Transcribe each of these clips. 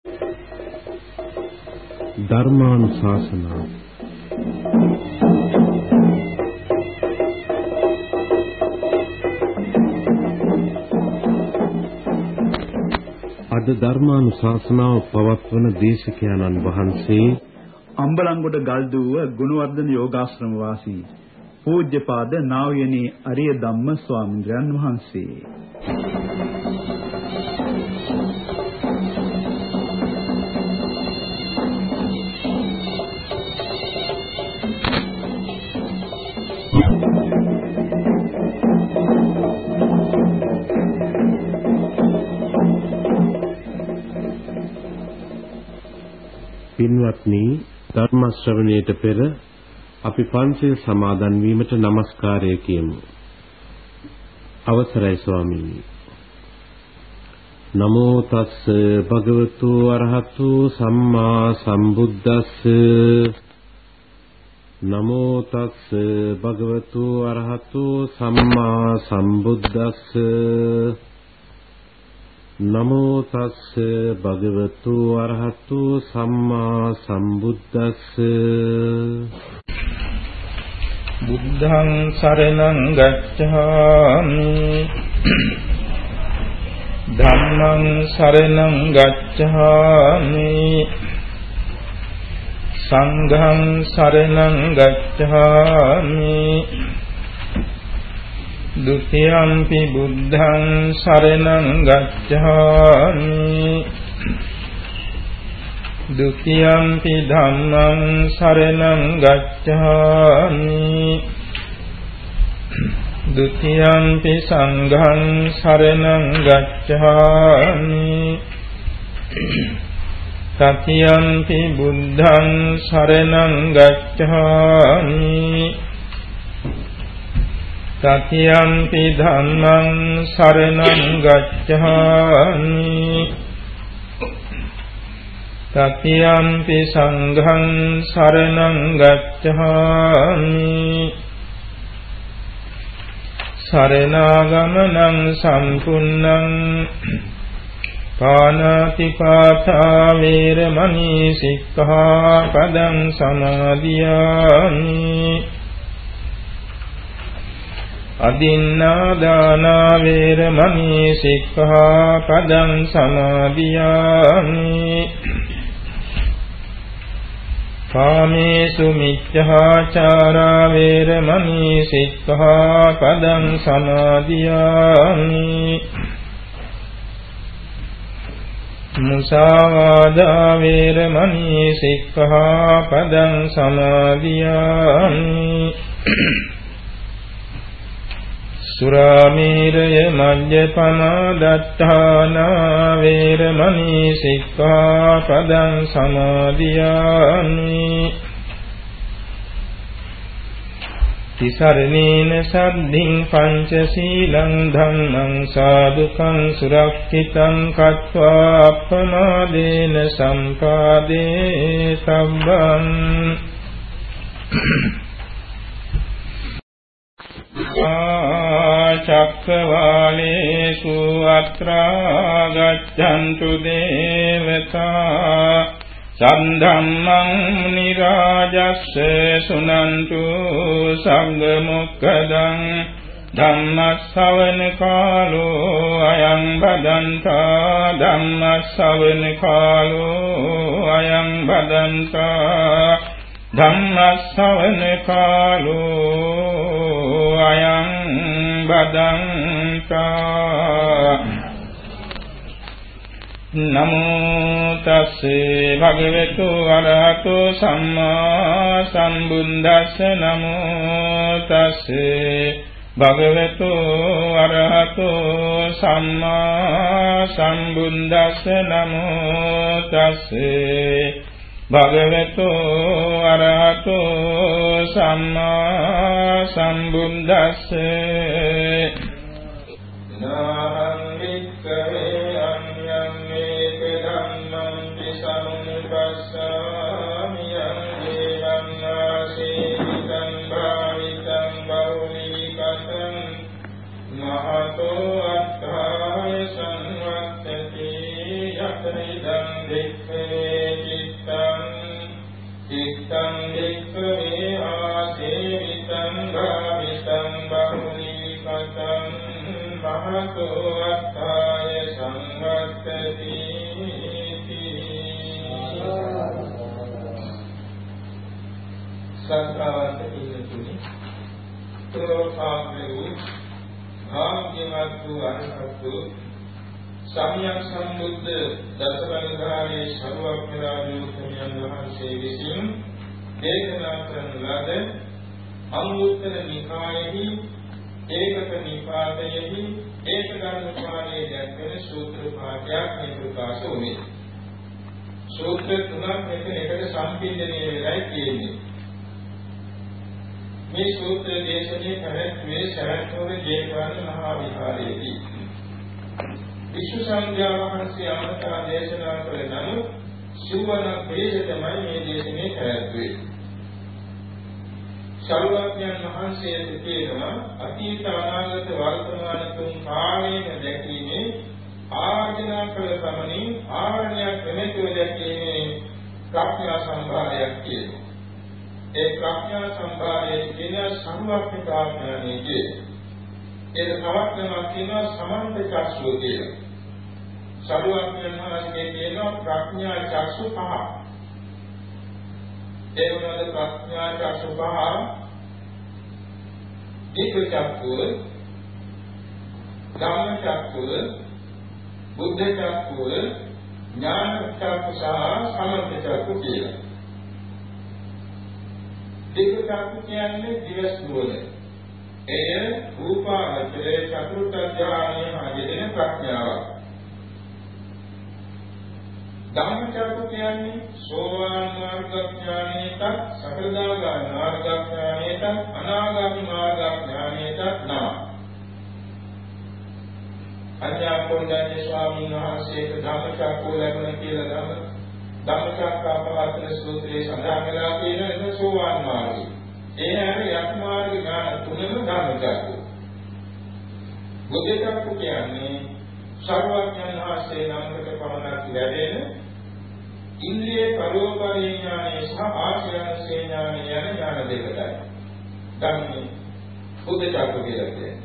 ධර්මානුශාසනාව අද ධර්මානුශාසනාව පවත්වන දේශකයන්න් වහන්සේ අම්බලන්ගොඩ ගල්දුව ගුණවර්ධන යෝගාශ්‍රම වාසී පූජ්‍යපාද නා වූ යනි අරිය ධම්ම ස්වාමීන් වහන්සේ. පින්වත්නි, ධර්ම ශ්‍රවණයට පෙර අපි පන්සිල් සමාදන් වීමට নমස්කාරය කියමු. අවසරයි ස්වාමීනි. නමෝ තස්ස භගවතු අරහතු සම්මා සම්බුද්දස්ස. නමෝ තස්ස භගවතු අරහතු සම්මා සම්බුද්දස්ස. නමෝ තස්ස භගවතු අරහතු සම්මා සම්බුද්දස්ස. බුද්ධං සරණං ගච්ඡාමි ධම්මං සරණං ගච්ඡාමි සංඝං සරණං ගච්ඡාමි ဒုတိယံ පි බුද්ධං සරණං ගච්ඡාමි ဒုတိယံ පි ධම්මං සරණං ගච්ඡාමි ဒုတိယံ පි සංඝං සරණං ගච්ඡාමි တတိယံ පි බුද්ධං සරණං ගච්ඡාමි තතියම්පි ධම්මං සරණං ගච්ඡාමි තතියම්පි සංඝං සරණං ගච්ඡාමි සරණාගමනං සම්පුන්නං පාණාතිපාතා වේරමණී සික්ඛාපදං සමාදියාමි අදින්නාදානා වේරමණී සික්ඛාපදං සමාදියාමි කාමේසු මිච්ඡාචාරා වේරමණී සික්ඛාපදං සමාදියාමි මුසාවාදා වේරමණී සික්ඛාපදං සමාදියාමි සුරාමේරය මජ්ජපමා දත්තානා වේරමණී සික්ඛාපදං සමාදියාමි තිසරණේන සද්ධින් පංචශීලං ධම්මං සාදුකං සුරක්ෂිතං කତ୍වා අප්පමාදේන සම්පාදේ සම්බං චක්කවාලේසු අත්‍රා ගච්ඡන්තු දේවතා සම්ධම්මං නිරාජස්ස සුනන්තු සංඝ මොක්ඛදං ධම්මස්සවන කාලෝ අයං බදන්තා ධම්මස්සවන කාලෝ අයං බදන්තා ධම්මස්සවන කාලෝ අයං බදන්තා නමෝ තස්සේ භගවතු අරහතු සම්මා සම්බුද්දස්ස නමෝ තස්සේ භගවතු අරහතු සම්මා සම්බුද්දස්ස නමෝ තස්සේ භගවතු අරහතු සම්මා සම්බුද්දස්ස නාහං වික්ඛවේ අඤ්ඤං මේක ධම්මං විසමුපස්සාමි යං දේවං ආසීතං භාවිතං බෞලීකතං මහතෝ අත්ථාය සංවත්තති යතරිදං වික්ඛවේ චිත්තං වික්ඛවේ ආසේවිතං භාවිතං බහුලීකතං මහතෝ අත්ථාය සංවත්තති සත්‍යවන්ත පිළිතුරු ප්‍රෝපාග්‍රෝ භාග්‍යවත් වූ අරහතු සම්්‍යක් සම්බුද්ධ දසබලධාරී සර්වඥාණන් වහන්සේ විසින් දේශනා කරන ලද අංගුත්තර නිකායෙහි ඒකක නිපාතයෙහි ඒකගානුපාණයේ දැක්වෙන සූත්‍ර පාඨයක් මේ ප්‍රකාශ වුණේ. සූත්‍ර තුනක් මෙතන එකට සම්පින්දණය වෙලා තියෙන්නේ. මේ සූත්‍ර දේශනේ පැවැත්වේ සරත්වර ජේතවන මහා විහාරයේදී විශ්ව සංඝයා වහන්සේ අමතා දේශනා කළ නමුත් සුවන ප්‍රේත තමයි මේ දේශනේ පැවැත්වේ. සර්වඥයන් වහන්සේ කියනවා අතීත අනාගත වර්තමාන තුන් කාලයේම දැකීමේ ආර්ජනා කළ පමණින් ආර්ණ්‍ය ක්‍රමයේ දැකීමේ ප්‍රඥා සම්භාරයක් කියනවා. ඒ ප්‍රඥා සම්භාරයේ කියන සම්වක්ඛතා ඥානයේ ඒක තවත් කියනවා සමන්ත චක්ෂුව කියලා. සර්වඥයන් වහන්සේ කියනවා ප්‍රඥා චක්ෂු පහ. ඒ වුණාද ප්‍රඥා චක්ෂු පහ ඒක චක්ෂුව, ධම්ම චක්ෂුව, බුද්ධ චක්ෂුව, ඥාන චක්ෂු සහ සමන්ත චක්ෂු කියලා. ඒක චක්ෂු කියන්නේ දිවස් නුවණ. එය රූපාවචරයේ චතුර්ථ ඥානයේ ආදීන ප්‍රඥාවක්. ධම්ම චක්ඛු කියන්නේ සෝවාන් මාර්ග ඥානයට, සකදාගාමී මාර්ග ඥානයට, අනාගාමී මාර්ග ඥානයට නම. අඥාපෝණ්‍ය ස්වාමීන් වහන්සේට ධම්ම චක්ඛු ලැබුණ කියලා ධම්මචක්කපවත්තන සූත්‍රයේ සඳහන් වෙලා තියෙන සෝවාන් මාර්ගය. ඒ හැර යක් මාර්ග ඥාන තුනම ධම්මචක්කු. බුද්ධ චක්කු කියන්නේ සර්වඥයන් වහන්සේ නමකට පමණක් ලැබෙන ඉන්ද්‍රිය පරෝපරී ඥානය සහ ආශ්‍රයන්සේ ඥානය යන ඥාන දෙකයි. ධම්මේ බුද්ධ චක්කු කියලා කියන්නේ.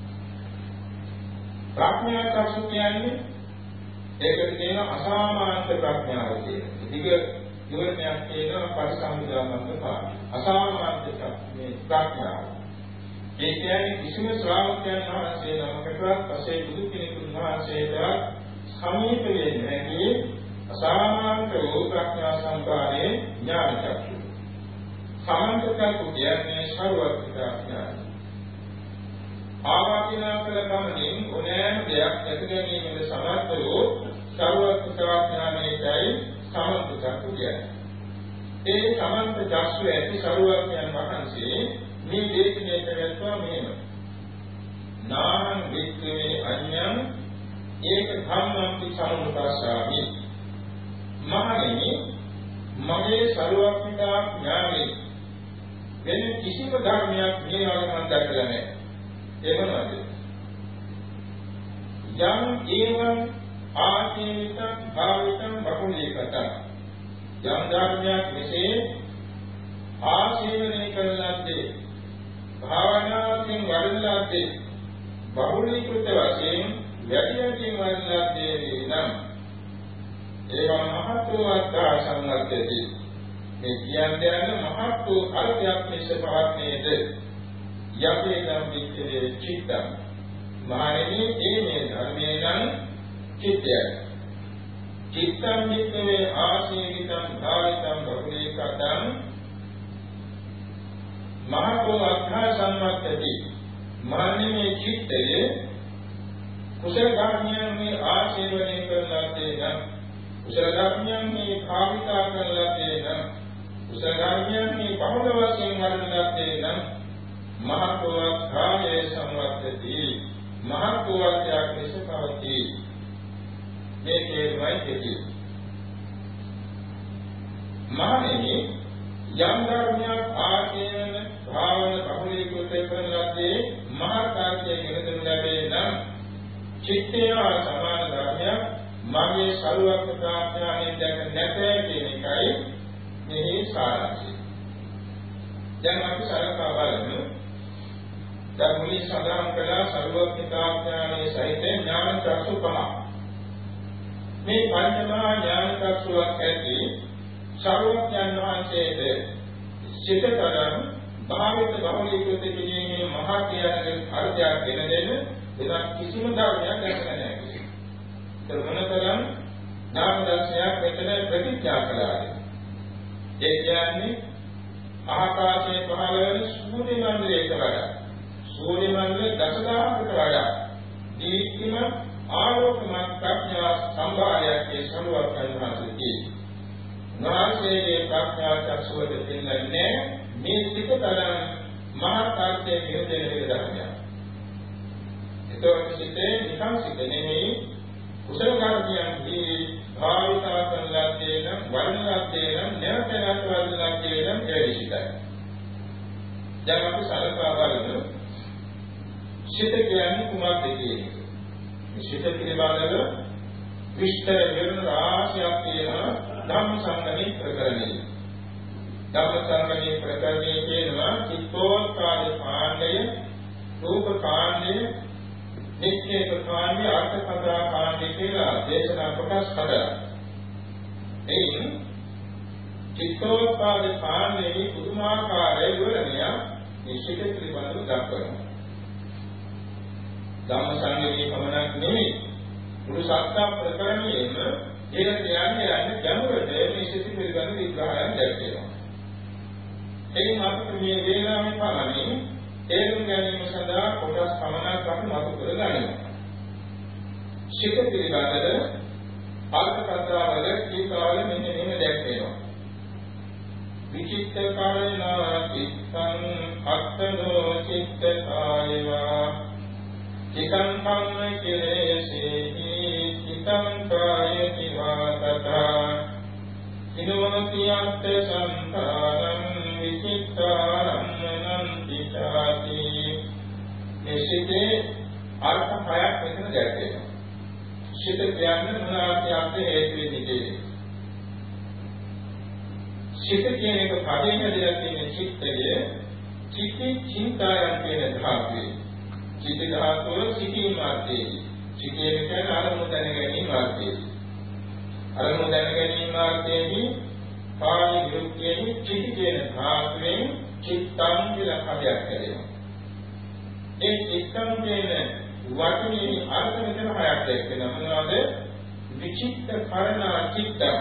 ප්‍රඥා චක්කු කියන්නේ ඒකට කියන අසාමාන්‍ය ප්‍රඥාව කියලා. ඊග ඉවරණයක් කියන පරිසම්පදාමන්ත පාඩි. අසාමාන්‍ය ප්‍රඥාව. ඒ කියන්නේ කිසිම ශ්‍රාවකයන් වහන්සේ නමකටවත් පසේ බුදු කෙනෙකුන් වහන්සේට සමීප වෙන්නේ නැති අසාමාන්‍ය වූ ප්‍රඥා සම්පාදයේ ඥාන චක්ෂු. සමන්ත චක්ෂු කියන්නේ සර්වඥතා ඥානයි. ආවාදිනා කළ ගමනින් ඕනෑම දෙයක් දැක ගැනීමේ සමර්ථ වූ සර්වඥතා ඥානයයි සමන්ත චක්ෂු කියන්නේ. ඒ සමන්ත චක්ෂු ඇති සර්වඥයන් වහන්සේ මේ දේශනේ කරලා මෙහෙම. නාං වික්ඛවේ අඤ්ඤං ඒක ධම්මං සම්මුඛාසාමි. මහණෙනි මගේ සර්වඥතා ඥානෙ වෙන කිසිම ධර්මයක් මේ වගේ මම දැකලා නැහැ. ඒ මොනවද? යම් ඒවං ආචේතං භාවිතං බහුලීකතං යම් ධර්මයක් මෙසේ ආශීර්වාදනය කරලාදී භාවනාවෙන් වඩලාදී බහුලීකృత වශයෙන් වැඩියෙන් වඩලාදී නම් ඒවා මහත්ව අත්දා සංගතති මේ කියන්නේ මහත් වූ අර්ථයක් මිස පවත්නේද යකේ නම් විච්ඡේ චිත්තං මහණෙනි මේ ධර්මයේ නම් චිත්තය චිත්තං වික්ඛවේ ආශීවිතං භාවිතං බහුලීකතං මහත්ව අත්දා සංගතති මහණෙනි චිත්තයේ කුසල ධර්මයන්ගේ ආශීර්වාදනය කරලාදී නම් කුසල ධර්මයන්ගේ භාවිතා කරලාදී නම් කුසල ධර්මයන්ගේ බහුල වශයෙන් වඩලාදී නම් මහත්වත් කායේ සංවත්තති මහත්වත්යක් ලෙස පවතී මේකේ වයිකේ මහණෙනි යම් ධර්මයක් ආශේවන භාවන බහුලීකృత කරලාදී මහත්කාරයෙන් ගෙනදෙනු ලැබේ නම් චිත්තය සමාන ධර්මයක් මගේ සරුවක් ප්‍රාඥාවෙන් දැක නැතේ කියන එකයි මෙහි සාරාංශය. දැන් අපි සලකා බලමු. දැන් මුලින් සඳහන් කළා සරුවක් ප්‍රාඥාවේ සහිත ඥාන චක්ෂු පහ. මේ පංචමහා ඥාන චක්ෂුවක් ඇති සරුවක් ඥානවන්තයේද සිතතරම් භාවිත බහුලීකృత කිරීමේ මහා ක්‍රියාවේ අර්ථයක් ගෙන දෙන එදා කිසිම ධර්මයක් දැකලා නැහැ. ඒ මොනතරම් නාම දර්ශනයක් මෙතන ප්‍රතික්‍රියා කළාද? ඒ කියන්නේ ආකාශයේ පහළ වෙන සූර්ය මණ්ඩලයට වඩා සූර්ය මණ්ඩල දසදහසකට වඩා දීප්තිම ආලෝකමත් ප්‍රඥා සම්භාරයක් ඒ සරුවක් යනවාසී. නාසයේ ප්‍රඥා චක්ෂුවද දෙන්නේ මේ සිතතරම් මහා කාර්යයේ නිරතන විදර්ශනයක්. ඒතකොට සිතේ නිකන් සිත නෙමෙයි කුසල කර්මයන්හි භාවිතා කරන ලද්දේනම් වර්ණලද්දේනම් නැවතනත් වර්ණලද්දේනම් එවිසිතයි. දැන් අපි සලකා බලමු සිත කියන්නේ කුමක්ද කියන එක. මේ සිත පිළිබඳව විස්තර විවරණ රාශියක් තියෙනවා ධම්මසංගමේ ප්‍රකරණයේ. ධම්මසංගමේ ප්‍රකරණයේ කියනවා චිත්තෝත්පාද කාණ්ඩය, රූප කාණ්ඩය, නිච්ඡේද කාණ්ඩය, අර්ථකථා කාණ්ඩය කියලා දේශනා කොටස් හතරක්. එයින් චිත්තෝත්පාද කාණ්ඩයේ පුදුමාකාර විවරණය නිශ්චිත පිළිබඳව දක්වනවා. ධම්මසංගමේ පමණක් නෙමෙයි මුළු සත්‍ය ප්‍රකරණයෙම ඒක කියන්නේ ගැඹුරට මේ සිත පිළිබඳ විග්‍රහයක් දැක්වෙනවා. එයින් අපිට මේ වේලාවේ පමණින් තේරුම් ගැනීම සඳහා කොටස් පමණක් අපි මතු කර ගන්නවා. සිත පිළිබඳව අර්ථ කතාවල කීකාවල මෙන්න මෙහෙම දැක්වෙනවා. විචිත්ත කායනා චිත්තං අත්තනෝ චිත්ත කායවා චිතං කම්ම කෙලෙසේහි චිතං කායති වාතතා ඉනෝතියත් සංඛාරං විචිත්තාරම්මනං පිටාති. මේ සිතේ අර්ථ හයක් මෙතන දැක්වෙනවා. සිත කියන්නේ මොනවාට හේතු වෙන්නේ? සිත කියන එක පදයෙන් ඇදලා තියෙන චිත්තය චිත්තේ චින්තායන් කියන ධාතුවේ. චිත්ත ධාතුව සිටීම මාර්ගයේ. චිත්තේ කියන්නේ අරමුණු දැන ගැනීම මාර්ගයේ. අරමුණු දැන ගැනීම මාර්ගයේදී කාය විරුක්තියේ චිත්ත කියන ධාතුවෙන් චිත්තං කියලා කඩයක් කරනවා. ඒ චිත්තං කියන වචනේ අර්ථ මෙතන හයක් දැක්වෙනවා. මොනවද? විචිත්ත කරණ චිත්තං,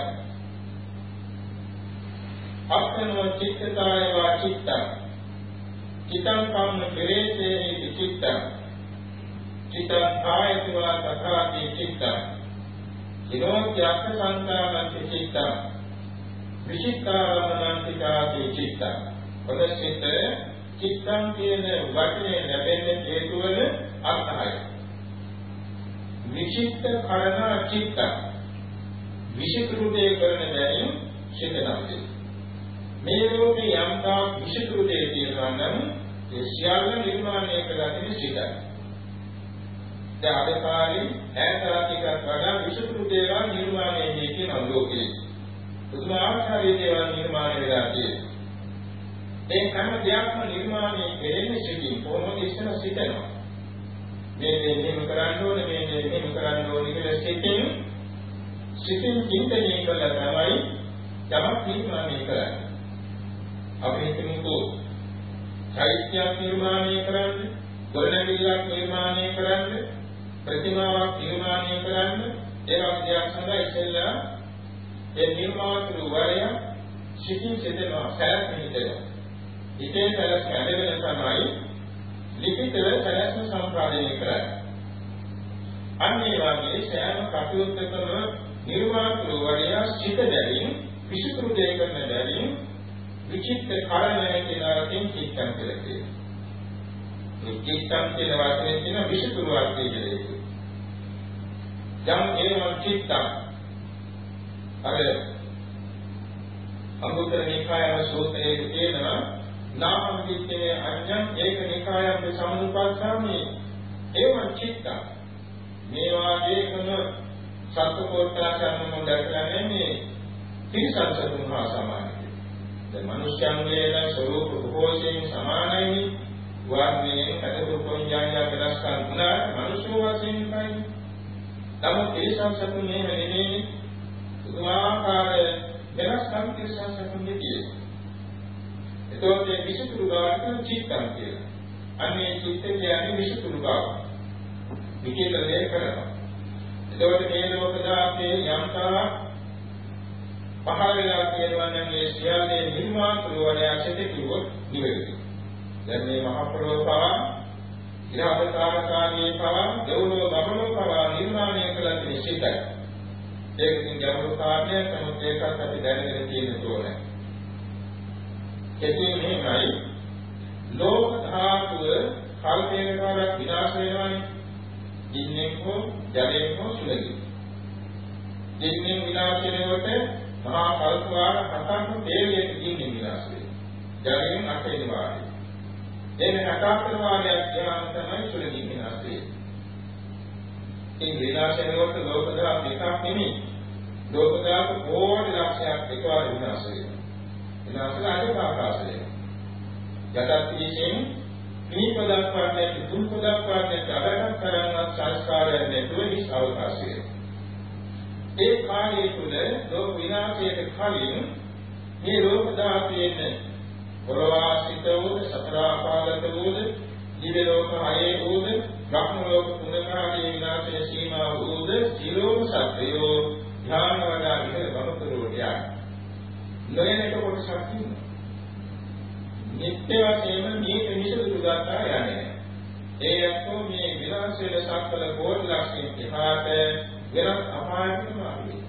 අත්තනෝ චිත්තතාය වා චිත්තං, චිත්තං කම්ම කෙලෙසේ විචිත්තං, චිත්තං කායත්වා තථාති චිත්තං, ඉනෝත්‍යක්ඛ සංකාරං චිත්තං, විචිත්තාරමණං පිටාති චිත්තං. පොදසිත චිත්තං කියන වචනේ ලැබෙන හේතු වල අර්ථය. විචිත්ත කරණ චිත්තං, විචිත්‍රුදේ කරන බැවින් චිත්තනම්දී. මේ ලෝකේ යම්තා විචිත්‍රුදේ තියෙනවා නම් ඒ සියල්ල නිර්මාණය කරලා තියෙන සිතයි. දැන් අද කාලේ ඈතරටිකක් වඩා විචිත්‍රුදේවා නිර්මාණය වෙන්නේ කියන ලෝකේ. පුදුමාකාර දේවල් නිර්මාණය වෙලා තියෙනවා. ඒ හැම දෙයක්ම නිර්මාණය වෙන්නේ සිටින් කොහොමද ඉස්සන සිටනවා. මේ දේ මෙහෙම කරන්න ඕනේ, මේ දේ මෙහෙම කරන්න ඕනේ කියලා සිටින් චින්තනය කළා තමයි යමක් නිර්මාණය කරන්නේ. අපි හිතමුකෝ සාහිත්‍යයක් නිර්මාණය කරන්න, ගොඩනැගිල්ලක් නිර්මාණය කරන්න, ප්‍රතිමාවක් නිර්මාණය කරන්න, ඒ වගේ දෙයක් සඳහා ඉස්සෙල්ලා ඒ නිර්මාතෘ වරය සිටින් සිටනවා, සැලැස්ම හිතෙනවා. හිතේ සැලැස්ම ඇදගෙන තමයි ලිඛිතව සැලැස්ම සම්පාදනය කරන්නේ. අන්න ඒ වගේ සෑම කටයුත්තකම නිර්මාතෘ වරය සිට බැවින් විසුතුරු දෙය කරන බැවින් විචිත්ත කරණය කියලා අර්ථයෙන් චිත්තං කියලා කියනවා. මේ චිත්තං කියන වචනේ තියෙන විසුතුරු අර්ථය කියලා කියනවා. යම් ඒවං චිත්තං අර අංගුත්තර නිකායන සූත්‍රයේ කියනවා නාම විච්ඡේ අඤ්ඤං ඒක නිකායන් සම්මුපස්සාමි ඒවං චිත්තං මේ වාගේකම සත්ව කොටසක් මොන දැක්කන්නේ මේ තිරසංසතුන් හා සමානයි. දැන් මිනිස්යන්ගේ නම් ස්වરૂප රූපෝෂයෙන් සමානයි. වර්ණයෙන් අදපොඤ්ඤාය වෙනස්කම් තුනා මිනිස්සු වශයෙන් එකයි. නමුත් තිරසංසතුන් නෙමෙයි පුදුමාකාර වෙනස්කම් තිරසංසතුන්ගේ තියෙනවා. එතකොට මේ විසුතුරු බවට චිත්තම් කියලා. අන්නේ චිත්ත කියන්නේ විසුතුරු බව. විකේතලේ කරනවා. එතකොට මේ ලෝක ධාතයේ යම්තා පහළ වෙලා කියනවා නම් මේ සියල්ලේ නිර්මාතෘ වලයන්ට කිව්වොත් නිවැරදි. දැන් මේ මහ පොළොව පවා ඉරාදකාරකාරී පවා දෙව්ලොව බබලොව පවා නිර්මාණය කළ නිශ්චිතයි. ඒකකින් ගැඹුරු කාර්යයක් නමුත් ඒකත් අපි දැනගෙන තියෙන්න ඕනේ. ඒකේ මේයි ලෝක ධාතුව කල්පයකට වඩා විනාශ වෙනවානේ. දින්නෙන් හෝ ජලයෙන් හෝ සුලගින්. දින්නෙන් විනාශ වෙනකොට මහා කල්පවාර හතක් තේලියේ දින්නෙන් විනාශ වෙනවා. ජලයෙන් අටේ වාරයි. එන්නේ හතක් වාරයක් ගියාම තමයි සුලගින් විනාශ වෙන්නේ. මේ විනාශ වෙනකොට ලෝක ධාතු එකක් නෙමෙයි. ලෝක ධාතු කෝටි ලක්ෂයක් එකවර විනාශ වෙනවා. විනාශලා ආකාශය. යටත් විශේෂයෙන් මේ පදක් පාඩේ තුන් පදක් පාඩේ අදටත් කරන්නත් සංස්කාරයක් නැතුව මේ අවකාශය. ඒ කාලය තුල ලෝක විනාශයට කලින් මේ ලෝක ධාතුවේ පරවාසිත වූ සතර ආපාදක වූ දිව්‍ය ලෝක හයේ වූ බ්‍රහ්ම ලෝක තුනකාදී විනාශයේ සීමා වූ සියලුම සත්‍යෝ ධ්‍යාන වඩා විතර බමුතුරෝට යයි. නොයනට කොටසක් තියෙනවා. නිත්‍ය වශයෙන්ම මේ විසුදු ගාථා යන්නේ. ඒ අත්ෝ මේ විනාශයේ සක්වල කෝටි ලක්ෂණ ඉහාට වෙනස් අපායකටම ආවේ.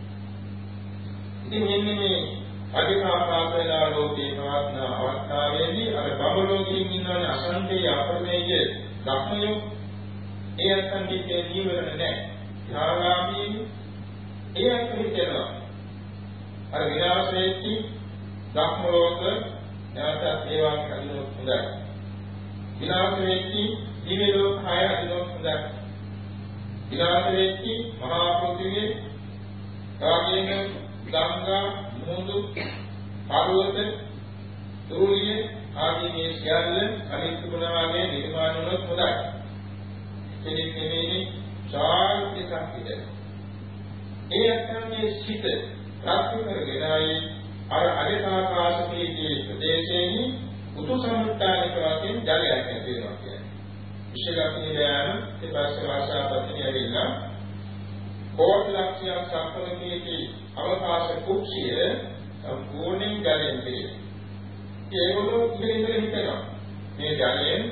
ඉතින් මෙන්න මේ අධිකාපාසලා ලෝකේ පවත්න අවස්ථාවේදී අර බබලෝකයෙන් ඉන්නවනේ අසංකේය අපරමේය ධර්මයෝ ඒ අත්ංගිකේ ජීවරණ නැහැ. ධාරාමී ඒ අත්විචනවා. අර විනාශයේදී ධම්මලෝක නැවතත් ඒවා කලිනොත් හොඳයි. විනාශයේදී දිව්‍ය ලෝක හය අදිනොත් හොඳයි. විනාශයේදී මහා පෘථිවිය කාගේන ගංගා මුහුදු පර්වත තුරුලිය ආදී මේ සියල්ල අනිත් ගුණවාගේ නිර්මාණ වුණොත් හොඳයි. කෙනෙක් නෙමෙයි ශාන්තියක් විතර. ඒ අත්මේ සිට ප්‍රාප්ත කරගෙනයි අර අධිකාකාශයේ ප්‍රදේශයේ උතු සම්මුත්තානික වශයෙන් ජලයක් ඇති වෙනවා කියන්නේ. විශේෂයෙන් දැන ඒ භාෂාපතිය ඇවිල්ලා කෝටි ලක්ෂයක් සම්පූර්ණකයේ අවකාශ කුක්ෂිය සම්පූර්ණයෙන් ජලයෙන් පිරෙනවා. ඒගොල්ලෝ ඉතින් හිතනවා මේ ජලයෙන්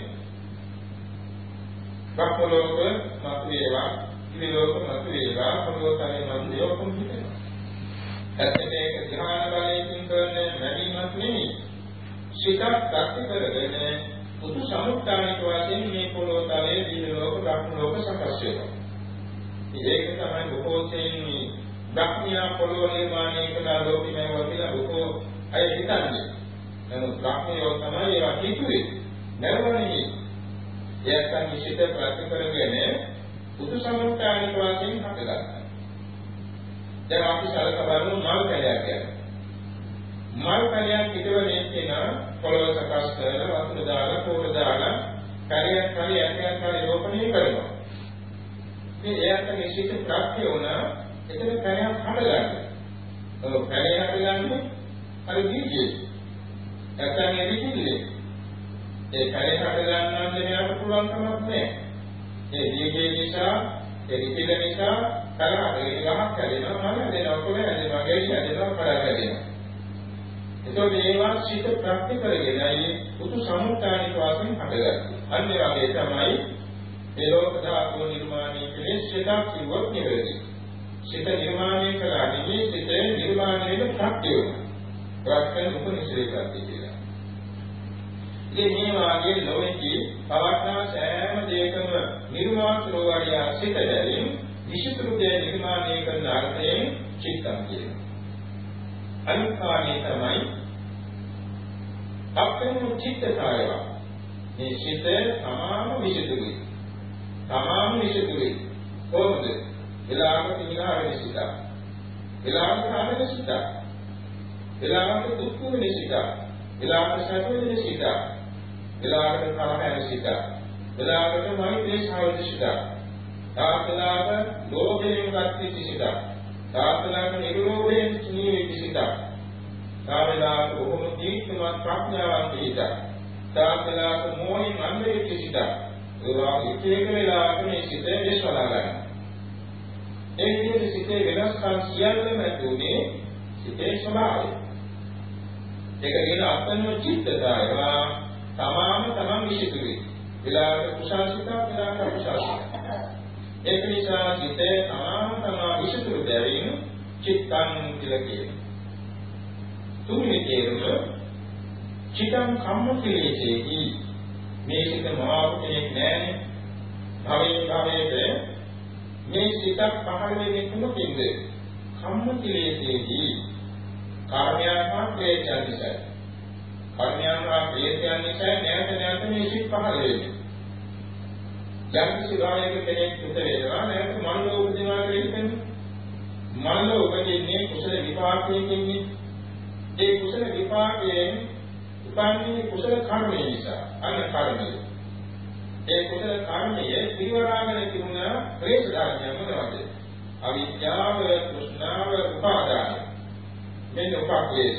බක්ලෝක මතුවේවා, ඉලෝක මතුවේවා, පොළොතේ මතුවේවා කොහොමද? ඇත්තට ඒක ධ්‍යාන බලයෙන් කරන වැඩිමත් නෙමෙයි. සිතක් ප්‍රත්‍ය කරගෙන උතු සමුත්තානික වශයෙන් මේ පොළොව තලයේ දිව්‍ය ලෝක බ්‍රහ්ම ලෝක සකස් වෙනවා. ඒක තමයි බොහෝ තේන්නේ බ්‍රහ්මියා පොළොව නිර්මාණය කරන ලෝකෙම වදිලා බොහෝ අය හිතන්නේ. නමුත් බ්‍රහ්මියෝ තමයි ඒවා හිතුවේ. නරවන්නේ. ඒකන් සිත ප්‍රත්‍ය කරගෙන උතු සමුත්තානික වශයෙන් හටගන්නවා. දැන් අපි සලකා බලමු මල් කැලයක් ගැන. මල් කැලයක් පිටවෙන්නේ කියන පොළොව සකස් කරලා වතුර දාලා පොර දාලා කැලයක් කැලයක් රෝපණය කරනවා. මේ එයාට නිශ්චිත ප්‍රත්‍ය වුණා එතන කැලයක් හටගන්නවා. ඔව් කැලයක් හටගන්නේ අර දීජේ. නැත්නම් ඒ දීජේ. ඒ කැලයක් හටගන්නවා දෙන්නට පුළුවන් කමක් නැහැ. ඒ දීජේ නිසා ඒ දීජේ නිසා කලහරේ ගහක් හැදෙනවා මම හැදෙනවා කොහේ හැදෙනවා ගෙයි හැදෙනවා කඩ හැදෙනවා. ඒතකොට ඒවා සිත ප්‍රත්‍ය කරගෙනයි උතු සමුත්තානික වශයෙන් හටගන්නේ. අන්න ඒ වගේ තමයි මේ ලෝක ධාතු නිර්මාණය කලේ සිතක් කිව්වොත් නෙවෙයි. සිත නිර්මාණය කළා නෙවෙයි සිත නිර්මාණය වෙන ප්‍රත්‍ය වෙනවා. ප්‍රත්‍ය උපනිශ්‍රේ ප්‍රත්‍ය කියලා. ඉතින් මේ වාගේ ලෝකයේ පවත්නා සෑම දෙයකම නිර්මාණය සිත දැරීම විශේෂෘතේ නිර්මාණය කරන අර්ථයෙන් චිත්තම් කියනවා. අනිකාණේ තමයි අපේම චිත්තකාරය. මේ සිත තමාම විශේෂුයි. තමාම විශේෂුයි. කොහොමද? වෙලාවකට හිනා වෙන සිතක්. වෙලාවකට ආනන්ද සිතක්. වෙලාවකට දුක් වෙන සිතක්. වෙලාවකට සැප වෙන සිතක්. වෙලාවකට තරහ යන සිතක්. වෙලාවකට මෛත්‍රී සාවද සිතක්. තාපලාක ලෝභයෙන් ගත්ත සිතක්. තාපලාක නිරෝධයෙන් නිවිච්ච සිතක්. තාපලාක බොහොම දීර්ඝමත් ප්‍රඥාවන්ත සිතක්. තාපලාක මොහින් අන්ධයෙක් සිතක්. ඒවා එක එක වෙලාවක මේ සිත විශ්වලා ගන්නවා. ඒ විදිහට සිතේ වෙනස්කම් සියල්ලම ඇතුනේ සිතේ ස්වභාවය. ඒක කියන අත්‍යන්ත චිත්තතාවය තමාම විශ්ිතුයි. විලාක කුසල සිත විලාක අකුසල සිත. ඒක නිසා සිතේ තමාම විශ්ිතුරු දෙවින් චිත්තං කියලා කියනවා. තුන්වෙනි තේරුම චිත්තං කම්මතිලේචේහි මේ සිත මහාවකෙක් නෑනේ. භවයේ මේ සිතක් පහළ වෙන්නේ කොහොමද? කම්මතිලේචේහි කාර්යයන්හා ක්ලේශයන් නිසා. කාර්යයන්හා ක්ලේශයන් නිසා නැවත මේ සිත් පහළ වෙන්නේ. යම් කිසි ගායක කෙනෙක් උත වේදනා නැවත මනෝ උපදිනවා කියන්නේ මනෝ උපදින්නේ කුසල විපාකයෙන්. ඒ කුසල විපාකයෙන් උපන්නේ කුසල කර්මය නිසා. අන්න කර්මය. ඒ කුසල කර්මය පිරිවරාගෙන තිබුණ ක්ලේශ ධර්මයන් මොනවද? අවිද්‍යාව, තෘෂ්ණාව, උපාදානය. මේ උපාක්ලේශ.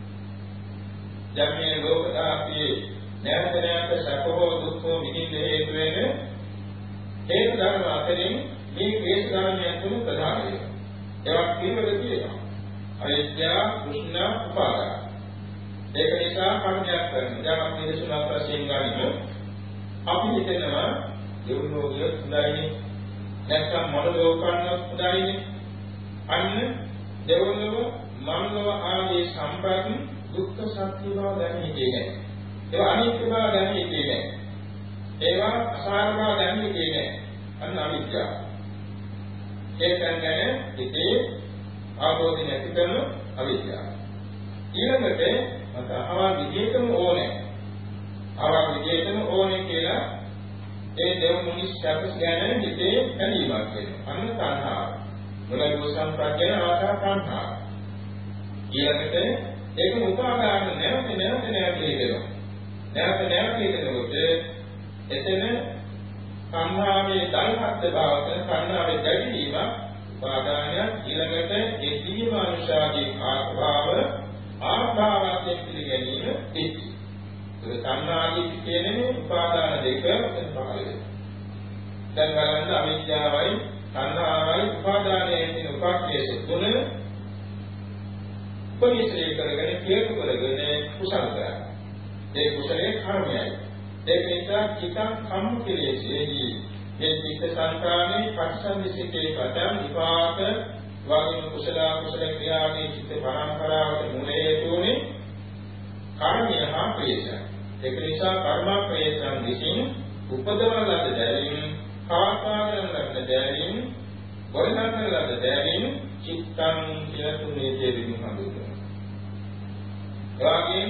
යම්මේ ලෝකතාපී නැවත සැපෝ දුක්ඛෝ විඳින්න හේතු වෙන හේතු ධර්ම අතරින් මේ ක්ලේශ ධර්මයන් තුන ප්‍රධාන වෙනවා. ඒවා පිළිවෙල තියෙනවා. අවිද්‍යාව, තෘෂ්ණා, උපාදාන. ඒක නිසා කර්මයක් කරනවා. දැන් අපි දේශනා ප්‍රශ්න ගනිමු. අපි හිතනවා යෝනෝගිය හොඳයිනේ. නැත්නම් මොනෝකන්න හොඳයිනේ. අන්න දෙවොල්ලව මනෝව ආදී සම්පත් දුක්ඛ සත්‍ය බව දැනෙන්නේ නැහැ. ඒවා අනිත්‍ය බව දැනෙන්නේ නැහැ. ඒවා අසාර බව දැනෙන්නේ නැහැ. අන්න අවිද්‍යාව. ඒකෙන් ගැන ඉතේ ආපෝදි නැති කරන අවිද්‍යාව. ඊළඟට මත අහවල් විදියටම ඕනේ. අහවල් විදියටම ඕනේ කියලා ඒ දෙව මුනිස් සැපස් ගැන හිතේ ඇලීමක් වෙනවා. අන්න තණ්හාව. මොළේ සම්ප්‍රඥ ආශා තණ්හාව. ඊළඟට ඒක උපාදාන නැවත හේතෙනවා. නැවත හේතෙනකොට එතන සංහාවේ දල්හත් බවට සංහාවේ දැඩිවීම උපාදානය ඊළඟට එදීම අනුශාදී ආභාවයෙන් පිළිගැනීම තිත්. ඒ සංහාදී කියන්නේ උපාදාන දෙක පහළ වෙනවා. දැන් බලන්න අවිද්‍යාවයි සංහාවයි උපාදානයේ තියෙන උපාක්ලේශ තුන පරිශ්‍රය කරගෙන හේතු කරගෙන කුසල කරා. ඒ කුසලයේ කර්මයයි. ඒක නිසා චිත්තං කම්මතිලේශේහි මේ චිත්ත සංකානේ පටිසන්ධිසිතේ පදම් විපාක වගේ කුසල ක්‍රියාවේ චිත්ත පරම්පරාවට මුල හේතුනේ කර්මය හා ක්ලේශය. ඒක නිසා කර්ම ක්ලේශයන් විසින් උපදවන ලද දැරීම, කාකාරණ ලද දැරීම, වර්ණන ලද දැරීම චිත්තං කියලා තුනේ දෙවිම හඳුන්වනවා. එවාගෙම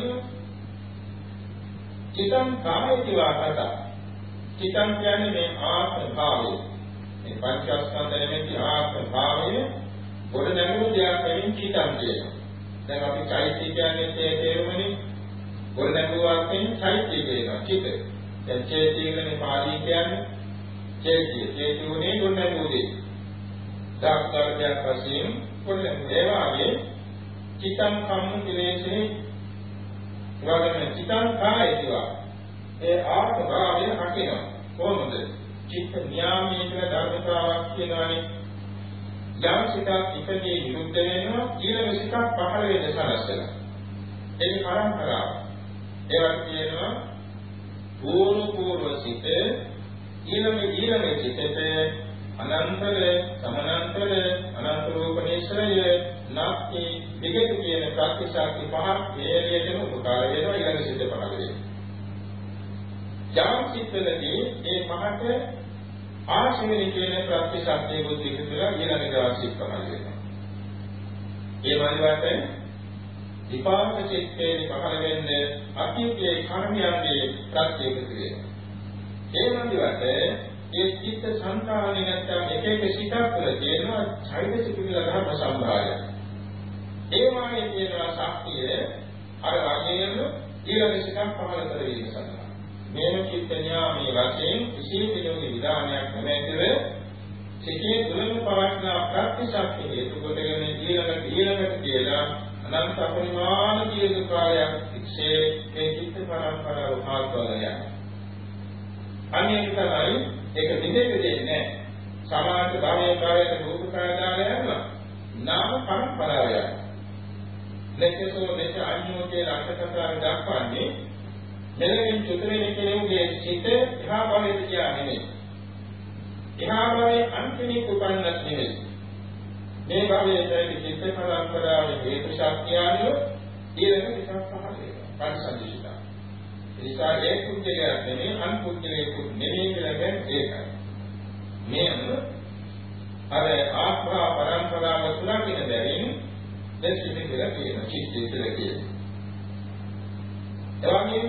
චිත්තං කායේවා කත. චිත්තං කියන්නේ මේ ආත්ම භාවය. මේ පංචස්කන්ධ නෙමෙයි ආත්ම භාවය. පොඩ නැමුණු දෙයක් වෙනින් චිත්තං කියනවා. දැන් අපි චෛත්‍ය කියන්නේ තේරුමනේ. පොඩ නැමුවාකින් චෛත්‍ය කියනවා චිත්ත. දැන් චෛත්‍ය කියන්නේ පාලී කියන්නේ චෛත්‍යුනේ පොඩ නැමුදේ. සාක්කාරයක් වශයෙන් පොඩ ඒ වාගේ චිත්තං කම්ම කිලේශේ වගේම චිත්තං කායේවා ඒ ආත්ම භාවයෙන් හකිනවා. කොහොමද? චිත්ත නියාමයේ කියලා ධර්මතාවක් කියනවානේ. යම් සිතක් ඉපදී විරුද්ධ වෙනවා ඊළඟ සිතක් පහළ වෙන්න සලස්සලා. ඒක පරම්පරාව. ඒවත් කියනවා පූර්ව සිත ඊළඟ සිතට අනන්තර සමනන්තර අනන්ත රූපනේශ්වරය නැත්ති විගත කියන ප්‍රතිශක්ති පහක් හේලියටම උපකාර වෙනවා ඊළඟ සිත පහළ වෙනවා. යම් සිතවලදී මේ පහට ආශිර්වාද කියන ප්‍රතිශක්තිය බුද්ධ විකලා ඊළඟ දවසේ පහළ වෙනවා. ඒ වගේම විපාක චිත්තේ පහළ වෙන්නේ අතීතයේ කර්මයන්ගේ ප්‍රත්‍යක්ෂ වෙනවා. ඒ වගේම ඒ චිත්ත සංකාරණය නැත්නම් එක එක සිතක් වල තියෙනවා චෛතසික කියලා ධර්ම සම්භාරය. ඒ වාගේ තියෙනවා ශක්තිය අර වගේම ඊළඟ සිතක් පහළ කරගෙන සඳහා. මේව චිත්ත ඥානයේ වශයෙන් විශේෂ විධානයක් නැතිව සිතේ තුළම පවත්නා ප්‍රතිශක්තිය හේතු කොටගෙන ඊළඟට කියලා අනන්ත අපරිමාණ දීර්ඝ කාලයක් ඉක්ෂේ මේ චිත්ත පරම්පරාව පාත්වල යනවා. අනිත් තමයි ඒක දෙදෙක දෙන්නේ සමාජ භාවයේ කාර්යයට රූප කාර්යය යනවා. නාම පරම්පරාව යනවා. ලෙක්කසෝ මෙච අඤ්ඤෝගේ ලක්ෂකතාව දක්වන්නේ මෙලෙසින් චතුරේ කෙනෙකුගේ සිත එහා භවයට ගියා නෙමෙයි. එහා භවයේ අන්තිමේ උපන්නත් නෙමෙයි. මේ භවයේ චිත්ත පරම්පරාවේ හේතු ශක්තියano ඊළඟ විසක් පහළ වෙනවා. පරිසංදිශිත. ඒසා ඒ කුද්ධියක් නෙමෙයි අන්කුද්ධියකුත් නෙමෙයි කියලා කියන්නේ ඒකයි. මෙන්න අර ආත්ම පරම්පරාව තුලකින් බැරින් දැසිත කියලා කියනවා. චිත්තය කියලා කියනවා. එවැගේම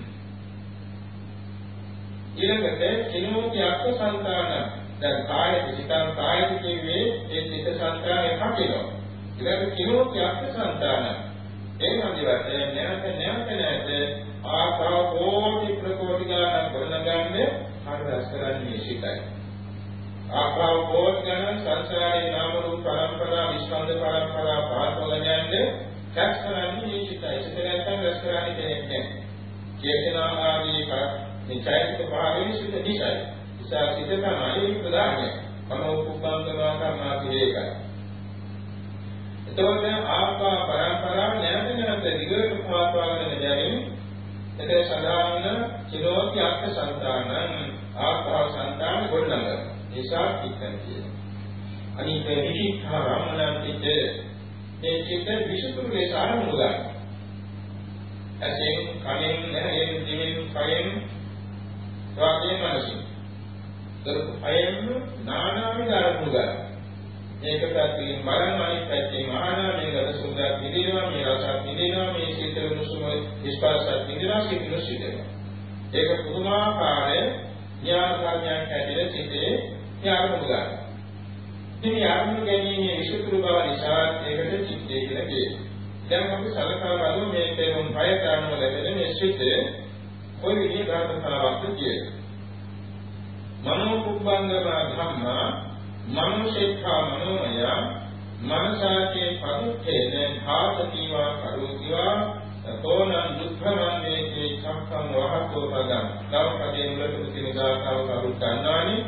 ඊළඟට කිනෝති අක්ඛසංතාන දැන් කාය විචිතං කාය කිව්වේ ඒ චිත්ත සංස්කාරය කපිනවා. ඊළඟ කිනෝති අක්ඛසංතාන ඒ වගේ නැවත ආකාර කෝටි ප්‍රකෝටි ගණන් ගොඩනගන්නේ හරස් කරන්නේ සිතයි. ආකාර කෝටි ගණන් සංසාරේ නාම රූප පරම්පරා විස්කන්ධ පරම්පරා පාතවල යන්නේ රැස් කරන්නේ සිතයි. සිත නැත්නම් රැස් කරන්නේ කෙනෙක් නැහැ. චේතනා ආදී මේ චෛතසික භාවයේ සිත නිසයි. නිසා සිත තමයි ප්‍රධානය. මනෝපුබ්බංගවා කරනා කියේකයි. එතකොට ආත්මා පරම්පරාව නැවත දිගට පවත්වාගෙන යමින් එතේ සදාන චිරෝති අක්ඛ සංතානං ආත්මා සංතාන ගොඩනගන නිසා චිත්තන් කියනවා. අනිත් විචිත්තා රාමණන් චිත්තේ මේ චිත්ත විසුතුරු ලෙස ආරම්භ ගන්න. ඇසෙන් කනෙන් නැහෙන් දිවෙන් කයෙන් වාගේ මනසින් අයම් නානාවිද ආරම්භ ගන්න. මේකට තියෙන බලන අනිත් පැත්තේ මහානා මේ රස සුන්දර පිළිනවා මේ රස පිළිනවා මේ සීතල මුසුම ස්පර්ශ පිළිනවා සීතල සීතල. ඒක පුදුමාකාර ඥාන කාර්යයක් ඇතුළේ සිටේ ඥානමු ගන්න. ඉතින් ඥානමු ගැනීමේ විසුතුරු බව නිසා ඒකට චිත්තය කියලා කියනවා. දැන් අපි සලකා බලමු මේ තේරුම් පය ගන්නව ලැබෙන මේ සිටේ කොයි විදිහේ ධර්මතාවක්ද කියලා. මනෝපුබ්බංගම ධම්මා මනුෂේඛා මනෝමය මනසාචේ පරිච්ඡේදෙන් භාසතිවා කරුතිවා තෝනං දුක්ඛමන්දේකේ චක්ඛං වහතෝ පදං නවකදේ මුලට සිනගාතාව කරුත් ගන්නානි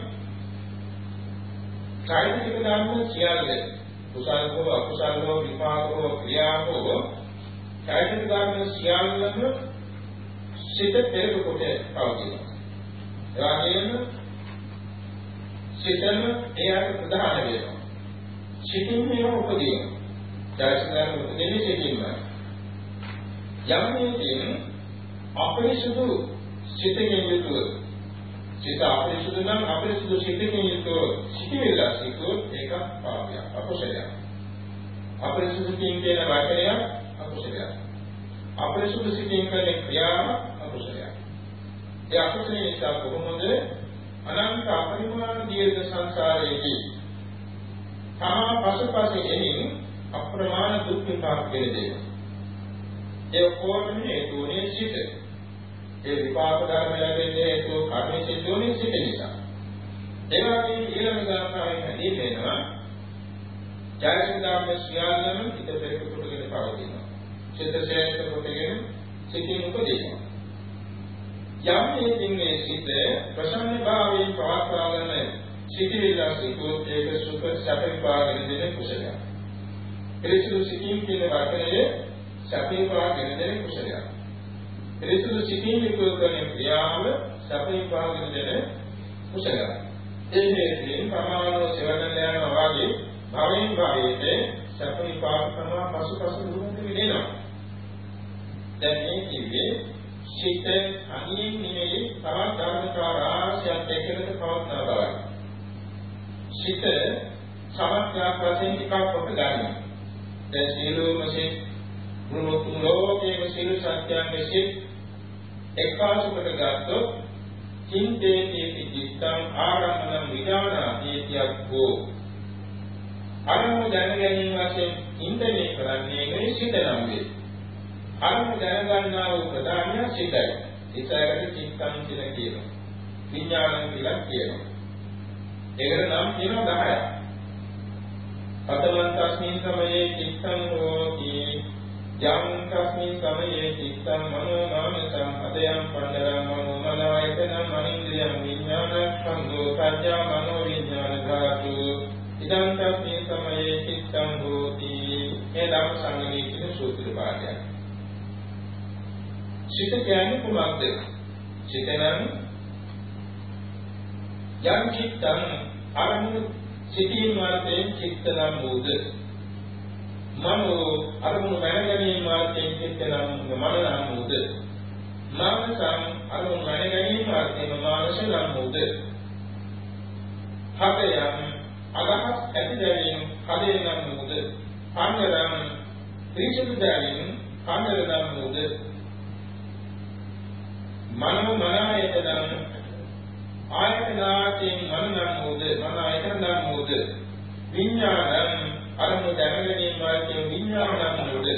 කායික ධර්ම සියල්ල කුසල හෝ අකුසල හෝ විපාක හෝ ක්‍රියා හෝ කායික ධර්ම සියල්ලම සිත පෙරක කොට පවතිනවා. එවාගෙම සිතම එයාට ප්‍රධාන වෙනවා. සිතින් මේව උපදිනවා. දැසනන උපදින්නේ සිතින්මයි. යම්කින් අපරිසුදු සිතකින් යුතුව සිත අපරිසුදු නම් අපරිසුදු සිතකින් යුතුව සිටිවිලා සිටුවොත් ඒක පාපයක් අකුසලයක්. අපරිසුදු කියන වචනය අකුසලයක්. අපරිසුදු සිතින් කරන ක්‍රියාව අකුසලයක්. ඒ අකුසලයේ නිසා කොහොමද අනන්ත අපරිමාණ දීර්ඝ සංසාරයේදී පසුපස එමින් අප්‍රමාණ දුක් විපාක දෙන්නේ. ඒ කොහොමද හේතුනේ සිට. ඒ විපාක ධර්ම ලැබෙන්නේ හේතු කර්මයේ සිදුවන්නේ සිට නිසා. ඒ වගේම ඊළඟ ධර්මයෙන් හැදී වෙනවා. චෛතසික ධර්ම සියල්ලම හිත පෙරක කොටගෙන පවතිනවා. චිත්ත ශේෂ කොටගෙන සිටින් උපදිනවා. යම් හේතින්නේ සිට ප්‍රසන්න භාවයෙන් පවත්වාගෙන සිටිවිලා සිටුවොත් ඒක සුඛ සැප විපාකෙන දෙන කුසලයක්. පිළිසුදු සිටින් කියන වචනයේ සැප විපාකෙන දෙන කුසලයක්. පිළිසුදු සිටින් විකල්පන ක්‍රියාව සැප විපාකෙන දෙන කුසලයක්. ඒ හේතුවෙන් ප්‍රමාණව සෙවන යනවා වාගේ භවයෙන් භවයට සැප විපාක කරනවා පසුපස දුරුවෙ වෙනවා. දැන් මේ කිව්වේ සිත අනියෙන් නෙමෙයි තවත් ධර්මකාරාශයක් එක්කකට පවත්නා බවයි. සිත සමත්‍යක් වශයෙන් එකක් කොට ගන්නවා. දැන් සීලෝම සිත් මුලෝකේම සීල සත්‍යයන්ගේ සිත් එක්කාසුකට ගත්තොත් චින්තේති චිත්තං ආරම්මණං විඥානාති යක්ඛෝ අරමුණු දැන ගැනීම වශයෙන් චින්තනය කරන්නේ මේ සිත නම් වේ. අරමුණු දැනගන්නා වූ ප්‍රධානය සිතයි. සිතකට චිත්තං කියලා කියනවා. විඥානං කියලා කියනවා. ඒකට නම් කියනවා 10ක්. පතමන් තස්මින් සමයේ චිත්තං හෝති යම් තස්මින් සමයේ චිත්තං මනෝ නාමසං අදයන් පණ්ඩරං මනෝ මනායතන මනින්ද්‍රියං විඥානං සංඝෝ සත්‍යා මනෝ විඥාන ධාතු ඉදං තස්මින් සමයේ චිත්තං හෝති ඒ ධම්ම සංගණී කියන සූත්‍ර පාඨයක්. සිත කියන්නේ කුමක්ද? සිත නම් යම් චිත්තං අරමුණු සිතීම වර්තයෙන් චිත්ත නම් වූද මනෝ අරමුණු මනගැනීම වර්තයෙන් චිත්ත නම් මන නම් වූද මානසං අරමුණු මනගැනීම වර්තයෙන් මානස නම් වූද හතයන් අදහස් ඇතිදැවීම හදේ නම් වූද පංචරම් ත්‍රිසුදු දැවීම පංචර නම් වූද මනෝ මනායතන ආයතනාචින් මනනම් වූද මන ආයතන නම් වූද විඥානං අරමුණු දැනගැනීම වශයෙන් විඥානං වූද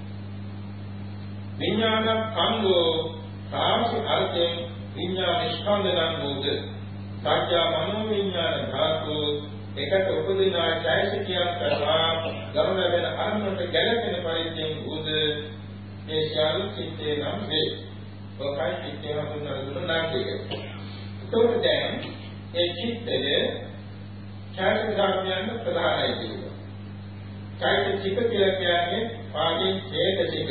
විඥාන සංගෝ සාමසික අර්ථයෙන් විඥාන ස්කන්ධනම් වූද සත්‍ය මනෝ විඥාන ධාතු එකට උපදිනා ඡායසිකයන් කරා ගමන වෙන අරමුණට ගැළපෙන පරිද්දෙන් වූද මේ ශාලු චිත්තේ නම් වේ. ඔකයි චිත්තේ හඳුන්වන දුන්නා. ඒකෝට දැන් ඒ චිත්තයේ ඡායසික ධර්මයන් ප්‍රධානයි කියනවා. ඡායසික චිත්ත කියලා කියන්නේ පාදයෙන් චේතසික.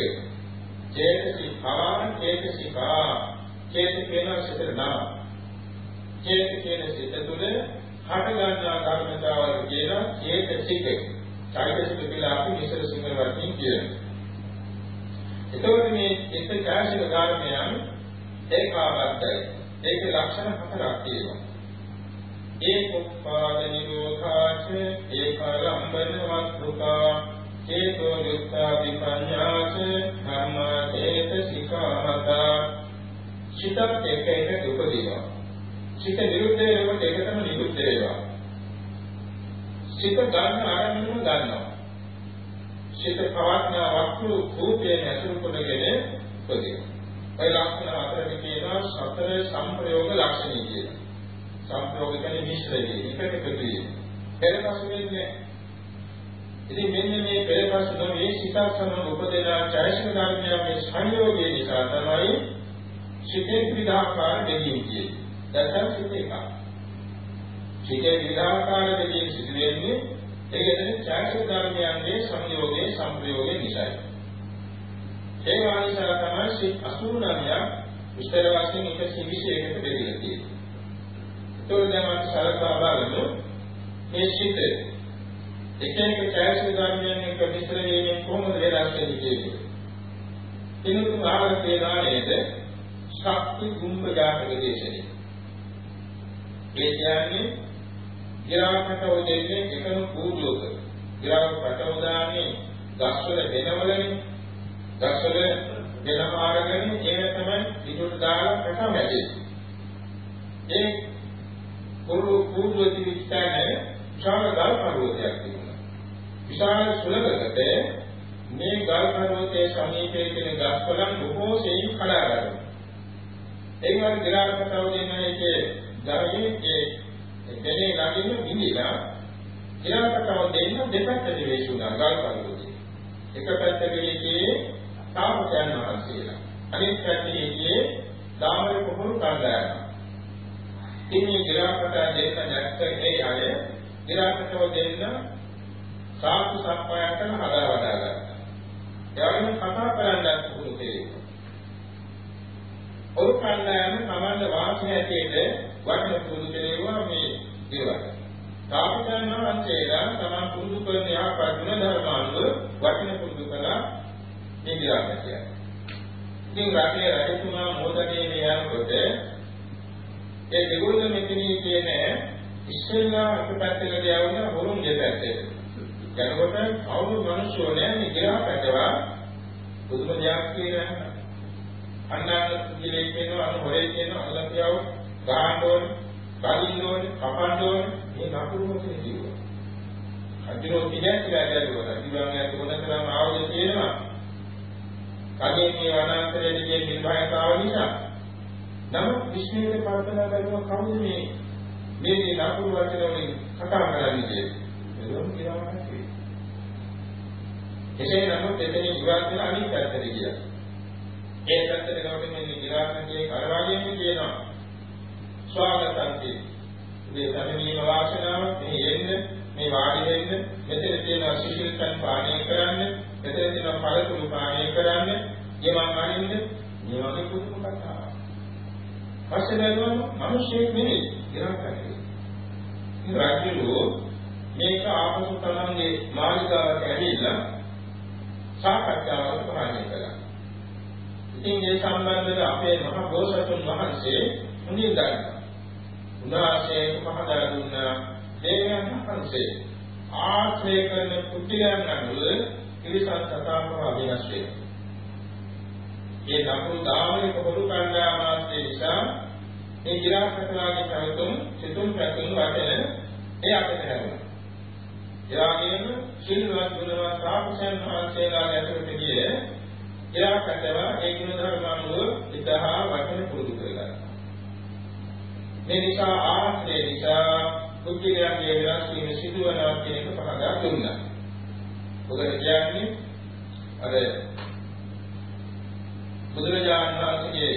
චේතසිකා චේතසිකා චේතකේන සිතේ නම. චේතකේන සිත තුළ හට ගන්නා ධර්මතාවල කියන චේතසික. ඡායසික කියලා අපි විතර සිංහල වචනින් කියනවා. ඒකෝට මේ චිත්ත ඡායසික ධර්මයන් ඒකාබද්ධයි. ඒකේ ලක්ෂණ හතරක් තියෙනවා. ඒකෝපාද නිරෝධාච ඒකාලම්බන වස්තුකා චේතෝ යුක්තා විපඤ්ඤාච ධම්මා චේතසිකාමතා චිතත් එක එක උපදීනවා. චිත නිරුද්ධ වෙනකොට ඒකටම නිරුද්ධ වෙනවා. චිත ගන්න ආරම්භම ගන්නවා. චිත පවත්නා වස්තු රූපයෙන් ඇසුරු කොටගෙන උපදිනවා. ඒ ලක්ෂණ හතරට කියනවා සතර සංප්‍රයෝග ලක්ෂණ කියලා. සංප්‍රයෝග කියන්නේ මිශ්‍රය. එකට එකතු වීම. පෙරපසු වෙන්නේ. ඉතින් මෙන්න මේ පෙරපසු නොවේ සිතක් සමග උපදෙන ඡායසික ධර්මයන්ගේ සංයෝගය නිසා තමයි සිතේ විවිධාකාර දෙකීම් කියන්නේ. දැන් සිත එක. සිතේ විවිධාකාර දෙකීම් සිදු වෙන්නේ ඒකෙන් ඡායසික ධර්මයන්ගේ සංයෝගයේ සංප්‍රයෝගය නිසායි. ඒ වගේම තමයි සිත් 89ක් විස්තර වශයෙන් 121කට බෙදලා තියෙනවා. ඒතකොට දැන් අපි සලකා බලමු මේ සිත් එක එක ඡායසික ධර්මයන් එක්ක විස්තර වීමෙන් කොහොමද වෙනස් වෙන්නේ කියන්නේ. එනුතුම් ආවර තේනා නේද? ශක්ති ගුම්බ ජාතක දේශනේ. ඒ කියන්නේ ගිරාකට උදෙන්නේ එකම පූර්වක. ගිරාකට උදාන්නේ ගස්වල වෙනවලනේ. දක්ෂල දෙනම ආරගෙන ඒක තමයි විදුට දාලා ප්‍රථම ඇදෙන්නේ. ඒ පූර්වති විස්තරයේ විශාල ගල් පර්වතයක් තිබුණා. විශාල සුලඟකට මේ ගල් පර්වතයේ සමීපයේ තියෙන ගස්කොළන් බොහෝ සෙයින් කඩා ගන්නවා. ඒ වගේ ගිරාකටව දෙන එකේ ධර්මයේ දෙනේ ළඟින් විඳිලා ගිරාකටව දෙන්න දෙපැත්තට වේසුණා ගල් පර්වතයේ. එක පැත්තකදී තාපසයන් වහන්සේලා අනිත් පැත්තේ දාමර කුහුරු කණ්ඩායම. ඉන්නේ ගිරාකට දෙන්න නැත්නම් ඒ අය ගිරාකටව දෙන්න සාතු සප්පායයන් හදා වඩා ගත්තා. එයාගෙන කතා කරන්නත් පුරුදු කෙරේ. ඔය කණ්ඩායම සමාජ වාසය ඇටේට වටින පුරුදු කෙරේවා මේ දේවල්. තාපසයන් වහන්සේලා තමන් පුරුදු කරන යාපත්න ධර්මානුව වටින පුරුදු කළා මේ ගිරාකටිය. ඉතින් රටේ රජතුමා මොහොතේ යනකොට ඒ දෙගොල්ල මෙතනී කියන ඉස්සෙල්ලා අපිටට යවුන හොරුන් දෙපැත්තේ. යනකොට අවුරු මිනිස්සු නෑ මේ ගිරාකටව පුදුම දෙයක් කියලා. අන්නාට කිලේ කියනවා අන්න හොරේ කියනවා අල්ලපියව ගහන්න ඕනේ, බලින්න ඕනේ, කපන්න ඕනේ. මේ නපුරු මොකද කිව්වා. අදිරෝ පිළිගැස්ලා ගැලුවා. ඉතින් මොනතරම් ආවද කියනවා. කලින් මේ වනාන්තරයේ ගිය නිර්භයතාව නිසා නමුත් විශ්වයේ ප්‍රාර්ථනා කරනවා කවුද මේ නපුරු වචන වලින් කතා කරන්නේ කියලා. ඒක කියනවා නෙවෙයි. එසේ නමුත් එතන ඉවත් වෙන අනිත් පැත්තට ගියා. ඒ පැත්තට ගමන් මේ ගිරාසන්ගේ කරවාගෙන කියනවා. ස්වාගතන්ති. මේ ධර්මීය වාසනාව මේ එන්න මේ වාඩි වෙන්න මෙතන තියෙන සිසිල්කම් පානය කරන්න මෙතන තියෙන පළතුරු පානය කරන්න ගෙවන් අනින්න මේ වගේ පුදුම කතාවක්. පස්සේ බලනවා මිනිස්සෙක් නෙවෙයි ගිරාසන්ගේ. ඉතින් රාජ්‍යලෝ මේක ආපසු තමන්ගේ මාළිගාවට ඇවිල්ලා සාකච්ඡාවකට පානය කළා. ඉතින් මේ සම්බන්ධව අපේ මහ බෝසතුන් වහන්සේ මුලින් දන්නවා. උදාසේ පහදා දුන්නා දේවයන් වහන්සේ ආශ්‍රය කරන පුද්ගලයන් අනුව ත්‍රිසත් සතාව වෙනස් වෙනවා. මේ නපුරු දාමයේ පොදු කණ්ඩායමාස්සේ නිසා මේ ගිරාසකලාගේ පැවතුම් සිතුම් පැතුම් වටන ඒ අපිට හැරුණා. ඒ වගේම සිල්වත් ගුණවත් සාපසයන් වහන්සේලා ඇතුළත ගියේ ගිරාසකව ඒ ගුණ ධර්ම අනුව ඉදහා වචන පුරුදු කරගන්නවා. මේ නිසා ආශ්‍රය නිසා පුද්ගලයන්ගේ වෙනස් වීම සිදුවනවා කියන එක පහදා දුන්නා. මොකද කියන්නේ අර බුදුරජාණන් වහන්සේගේ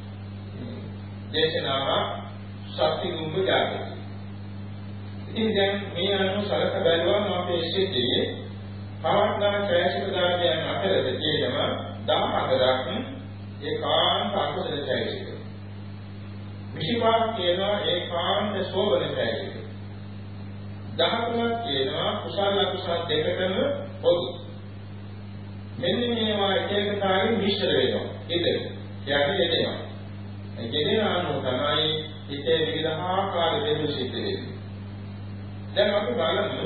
දේශනාව ශක්ති කුම්භ ජාතකය. ඉතින් දැන් මේ අනුව සලක බැලුවම අපේ සිද්ධියේ පවත්නා ඡායසික ධර්මයන් අතරද තියෙනවා 14ක් ඒකාන්ත අකුසල ඡායසික. විශේෂයක් කියනවා ඒකාන්ත සෝබන ඡායසික. 13ක් කියනවා කුසල අකුසල දෙකකම පොදු. මෙන්න මේවා එක එක කාර්ය මිශ්‍ර වෙනවා. ඉතින් යටි දෙනවා. ඒ කියන්නේ අනුව තමයි හිතේ විවිධාකාර දෙයක් සිද්ධ වෙන්නේ. දැන් අපි බලමු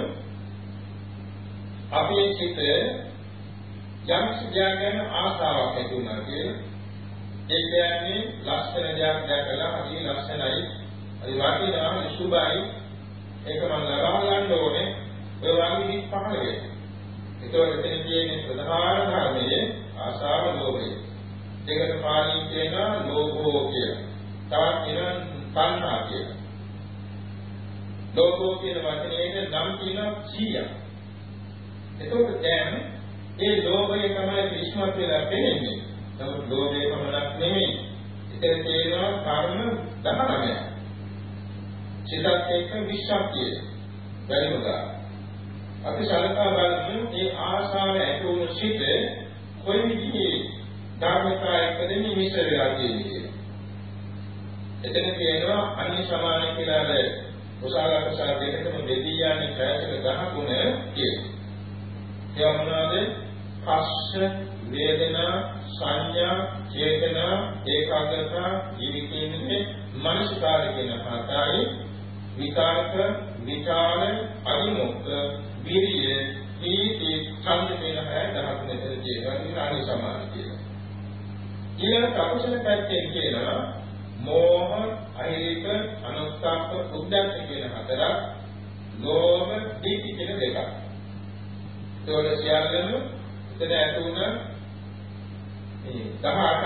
අපේ සිත යම් සිද්ධාගෙන ආසාවක් ඇති වුණා කියලා. ඒ කියන්නේ ලක්ෂණ දෙයක් දැකලා හරි ලක්ෂණයි හරි වටිනා සුභයි ඒක මම ලබා ගන්න ඕනේ ඒ වගේ හිත් පහළ වෙනවා. ඒතකොට එතන කියන්නේ ප්‍රධාන ධර්මයේ ආසාව ලෝභය. දෙකට පාලින් කියනවා ලෝභෝ කියලා. තවත් කියනවා තණ්හා කියලා. ලෝභෝ කියන වචනයේ නම් කියනවා සීය. එතකොට දැන් ඒ ලෝභය තමයි විශ්මත් වෙලා පෙනෙන්නේ. නමුත් ලෝභය පමණක් නෙමෙයි. ඉතින් තේරෙනවා කර්ම 19ක්. සිතත් එක්ක විශ්වාසය. බැරිමදා. අපි සලකා බලමු මේ ආශාව ඇති වුණු සිත කොයි විදිහේ ධර්මතාවයකද මිශ්‍ර වෙලා තියෙන්නේ. එතන කියනවා අන්‍ය සමාන කියලා කුසල අකුසල දෙකම බෙදී යන්නේ ඡායසික 10 ගුණ කියලා. ඒ මොනවාද? පස්ස වේදනා සංඥා චේතනා ඒකාග්‍රතා ජීවිතයේ මනසකාර කියන හතරයි විකාරක විචාර අදිමුක්ත විරිය ඊටි සම්පේන හැය 10 මෙතන කියනවා අනි සමාන කියලා. ඊළඟ අකුසල පැත්තෙන් කියනවා මෝහ අහිරික අනුත්ථාප උද්දච්ච කියන හතරක් ලෝභ දීති කියන දෙකක්. ඒවල සියල්ලම එතන ඇතුණ මේ 18ක්.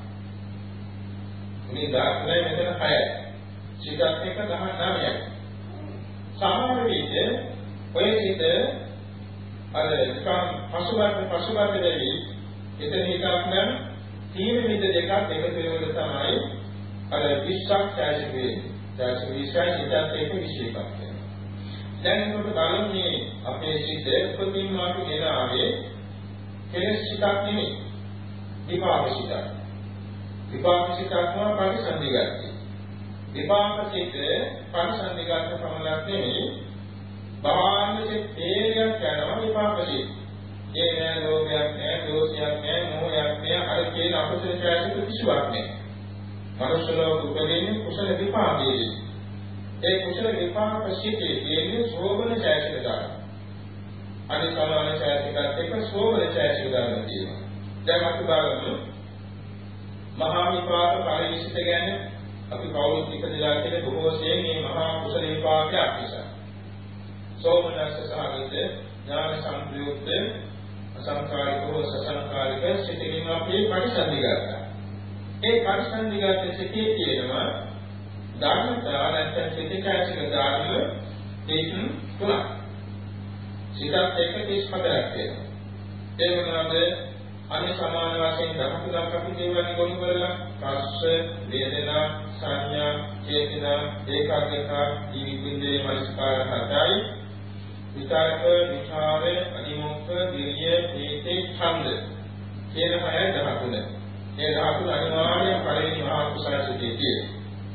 මේ 19 මෙතන 6යි. සිතත් එක 19යි. සමහර විට ඔය සිත අර පසුබට දෙවි එතන එකක් නම් තීන විද දෙකක් එකතු වෙනකොට තමයි අර 20ක් ඡායසික වෙන්නේ. ඡායසික 20යි සිතත් එක 21ක් වෙනවා. දැන් මොකද බලන්නේ අපේ සිත උපදින්න අපි ගෙන ආවේ කෙලෙස් සිතක් නෙමෙයි. විපාක සිතක්. විපාක සිතක් නම් පරිසන්දිගතයි. විපාක සිත පරිසන්දිගත පමණක් නෙමෙයි. බාහිර තේරියක් යනවා විපාක සිත. ඒ නෑ ලෝභයක් නෑ, දෝෂයක් නෑ, මෝහයක් නෑ, අර කියන අකුසල ඡායසික කිසිවක් නෑ. මනුෂ්‍ය ලෝක උපදින්නේ කුසල විපාකයේ. ඒ කුසල විපාක සිටේ කියන්නේ සෝබන ඡායසික ධර්ම. අනිත් සමාන ඡායසිකත් එක්ක සෝබන ඡායසික ධර්ම තියෙනවා. දැන් අපි බලමු මහා විපාක පරිශිත ගැන අපි කවුරුත් ඉපදලා කියන බොහෝ සෙයින් මේ මහා කුසල විපාකයක් නිසා. සෝමනස්ස සහගත ඥාන සම්ප්‍රයුක්ත අසංකාරිකව සසංකාරික සිතින් අපි පරිසන්දි ගන්නවා. ඒ පරිසන්දි ගන්න සිටී කියනවා ධර්මතා නැත්නම් සිතිකාසික ධර්ම දෙකක් තුනක්. සිතත් එක්ක 34ක් වෙනවා. ඒ මොනවාද? අනිත් සමාන වශයෙන් ධර්ම තුනක් අපි කියවන්නේ ගොනු කරලා පස්ස, වේදනා, සංඥා, චේතනා, ඒකාග්‍රතා, ජීවිතේ මනස්කාර හතරයි. විචාරක, විචාර, අනිමෝක්ඛ, විරිය, ප්‍රීති, ඡන්ද කියන හය 13. මේ 13 අනිවාර්යයෙන් පළවෙනි මහා කුසල සිතේ තියෙනවා.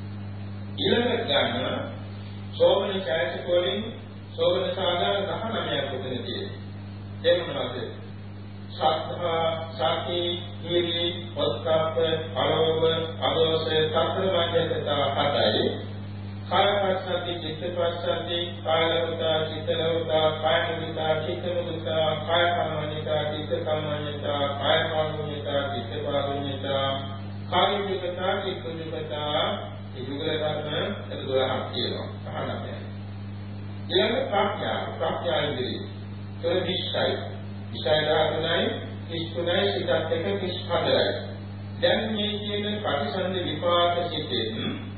ඊළඟට ගන්න සෝමන ඡායසික වලින් සෝමන සාධාරණ 19ක් උතන තියෙනවා. ඒ මොනවද? සත්තා, සති, හිරි, ඔස්කාප, අලෝභ, අදෝස, සතරවංජකතා හතයි. කායපස්සද්ධි, චිත්තපස්සද්ධි, කායලෝතා, චිත්තලෝතා, කායමුදිතා, චිත්තමුදිතා, කායකම්මඤ්ඤතා, චිත්තකම්මඤ්ඤතා, කායකාරුණ්‍යතා, චිත්තපාරුණ්‍යතා, කායුක්තතා, චිත්තුක්තතා, යුගල ධර්ම 12ක් කියනවා. අහන්න. ඊළඟ ප්‍රඥා ඉන්ද්‍රිය. තොරදිස්සයි. විෂය ධාතුයි, ඉස්තුනයි, සිතත් එක්ක 34යි. දැන් මේ කියන ප්‍රතිසන්දි විපාක සිතෙන්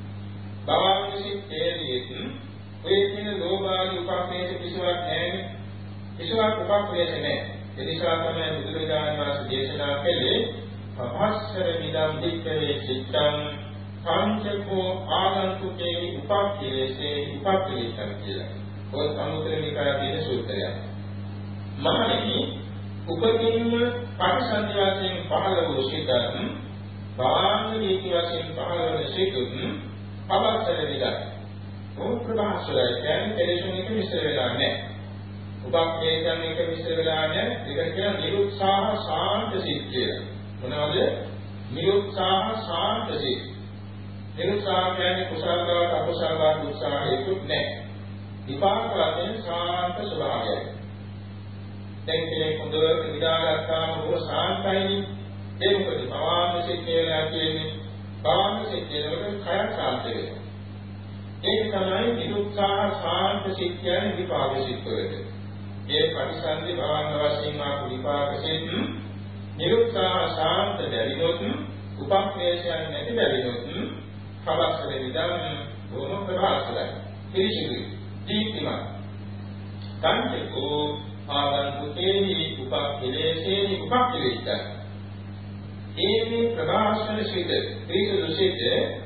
භවංගසිත තේරියෙත් ඔය කියන ලෝභාදී උපක්‍රේෂ කිසිවක් නැහැ. කිසිවක් උපක්‍රේෂ නැහැ. ඒ නිසා තමයි බුදුරජාණන් වහන්සේ දේශනා කළේ පහස්සර විදම් දික්කවේ චිත්තං පංචකෝ ආගන්තුකේ උපක්‍රේෂේ උපක්‍රේෂං කියලා. ඔය සමුද්‍ර නිකායේ තියෙන සූත්‍රයක්. මහණෙනි උපදින්න පරිසන්දි වශයෙන් පහළ වූ සිතන් භාංග නීති වශයෙන් පහළ වන සිතුන් පවත්තර විදක්. ඕ ප්‍රභාසරය කියන්නේ පරිසුන් එක විස්තර වෙලා නැහැ. උපක්‍රේෂණ එක විස්තර වෙලා නැහැ. ඒක කියන නිරුත්සාහ ශාන්ත සිත් කියලා. මොනවද? නිරුත්සාහ ශාන්ත සිත්. නිරුත්සාහ කියන්නේ කුසල බව අකුසල බව උත්සාහයකුත් නැහැ. විපාක වශයෙන් ශාන්ත ස්වභාවයයි. දැන් කෙනෙක් හොඳට විඩාගත්තාම බොහෝ ශාන්තයි. ඒ මොකද භවංගසිත කියලා කියන්නේ භවංගසිත කියනකොට කය ශාන්ත වෙනවා. ඒක තමයි නිරුත්සාහ ශාන්ත සිත් කියන්නේ විපාක සිත් වලට. මේ පරිසන්දි භවංග වශයෙන් ආපු විපාක සිත් නිරුත්සාහ ශාන්ත බැරිනොත් උපක්‍රේෂයන් නැති බැරිනොත් කවස්සල විදම් බොහොම ප්‍රභාසලයි. පිළිසිදුයි. දීප්තිමත්. සංකේතෝ ආගන්තුකේහි උපක්ඛලේසේහි උපක්ඛලේච්ඡ. ඒකේ ප්‍රභාසන සිට පිළිසුදු සිට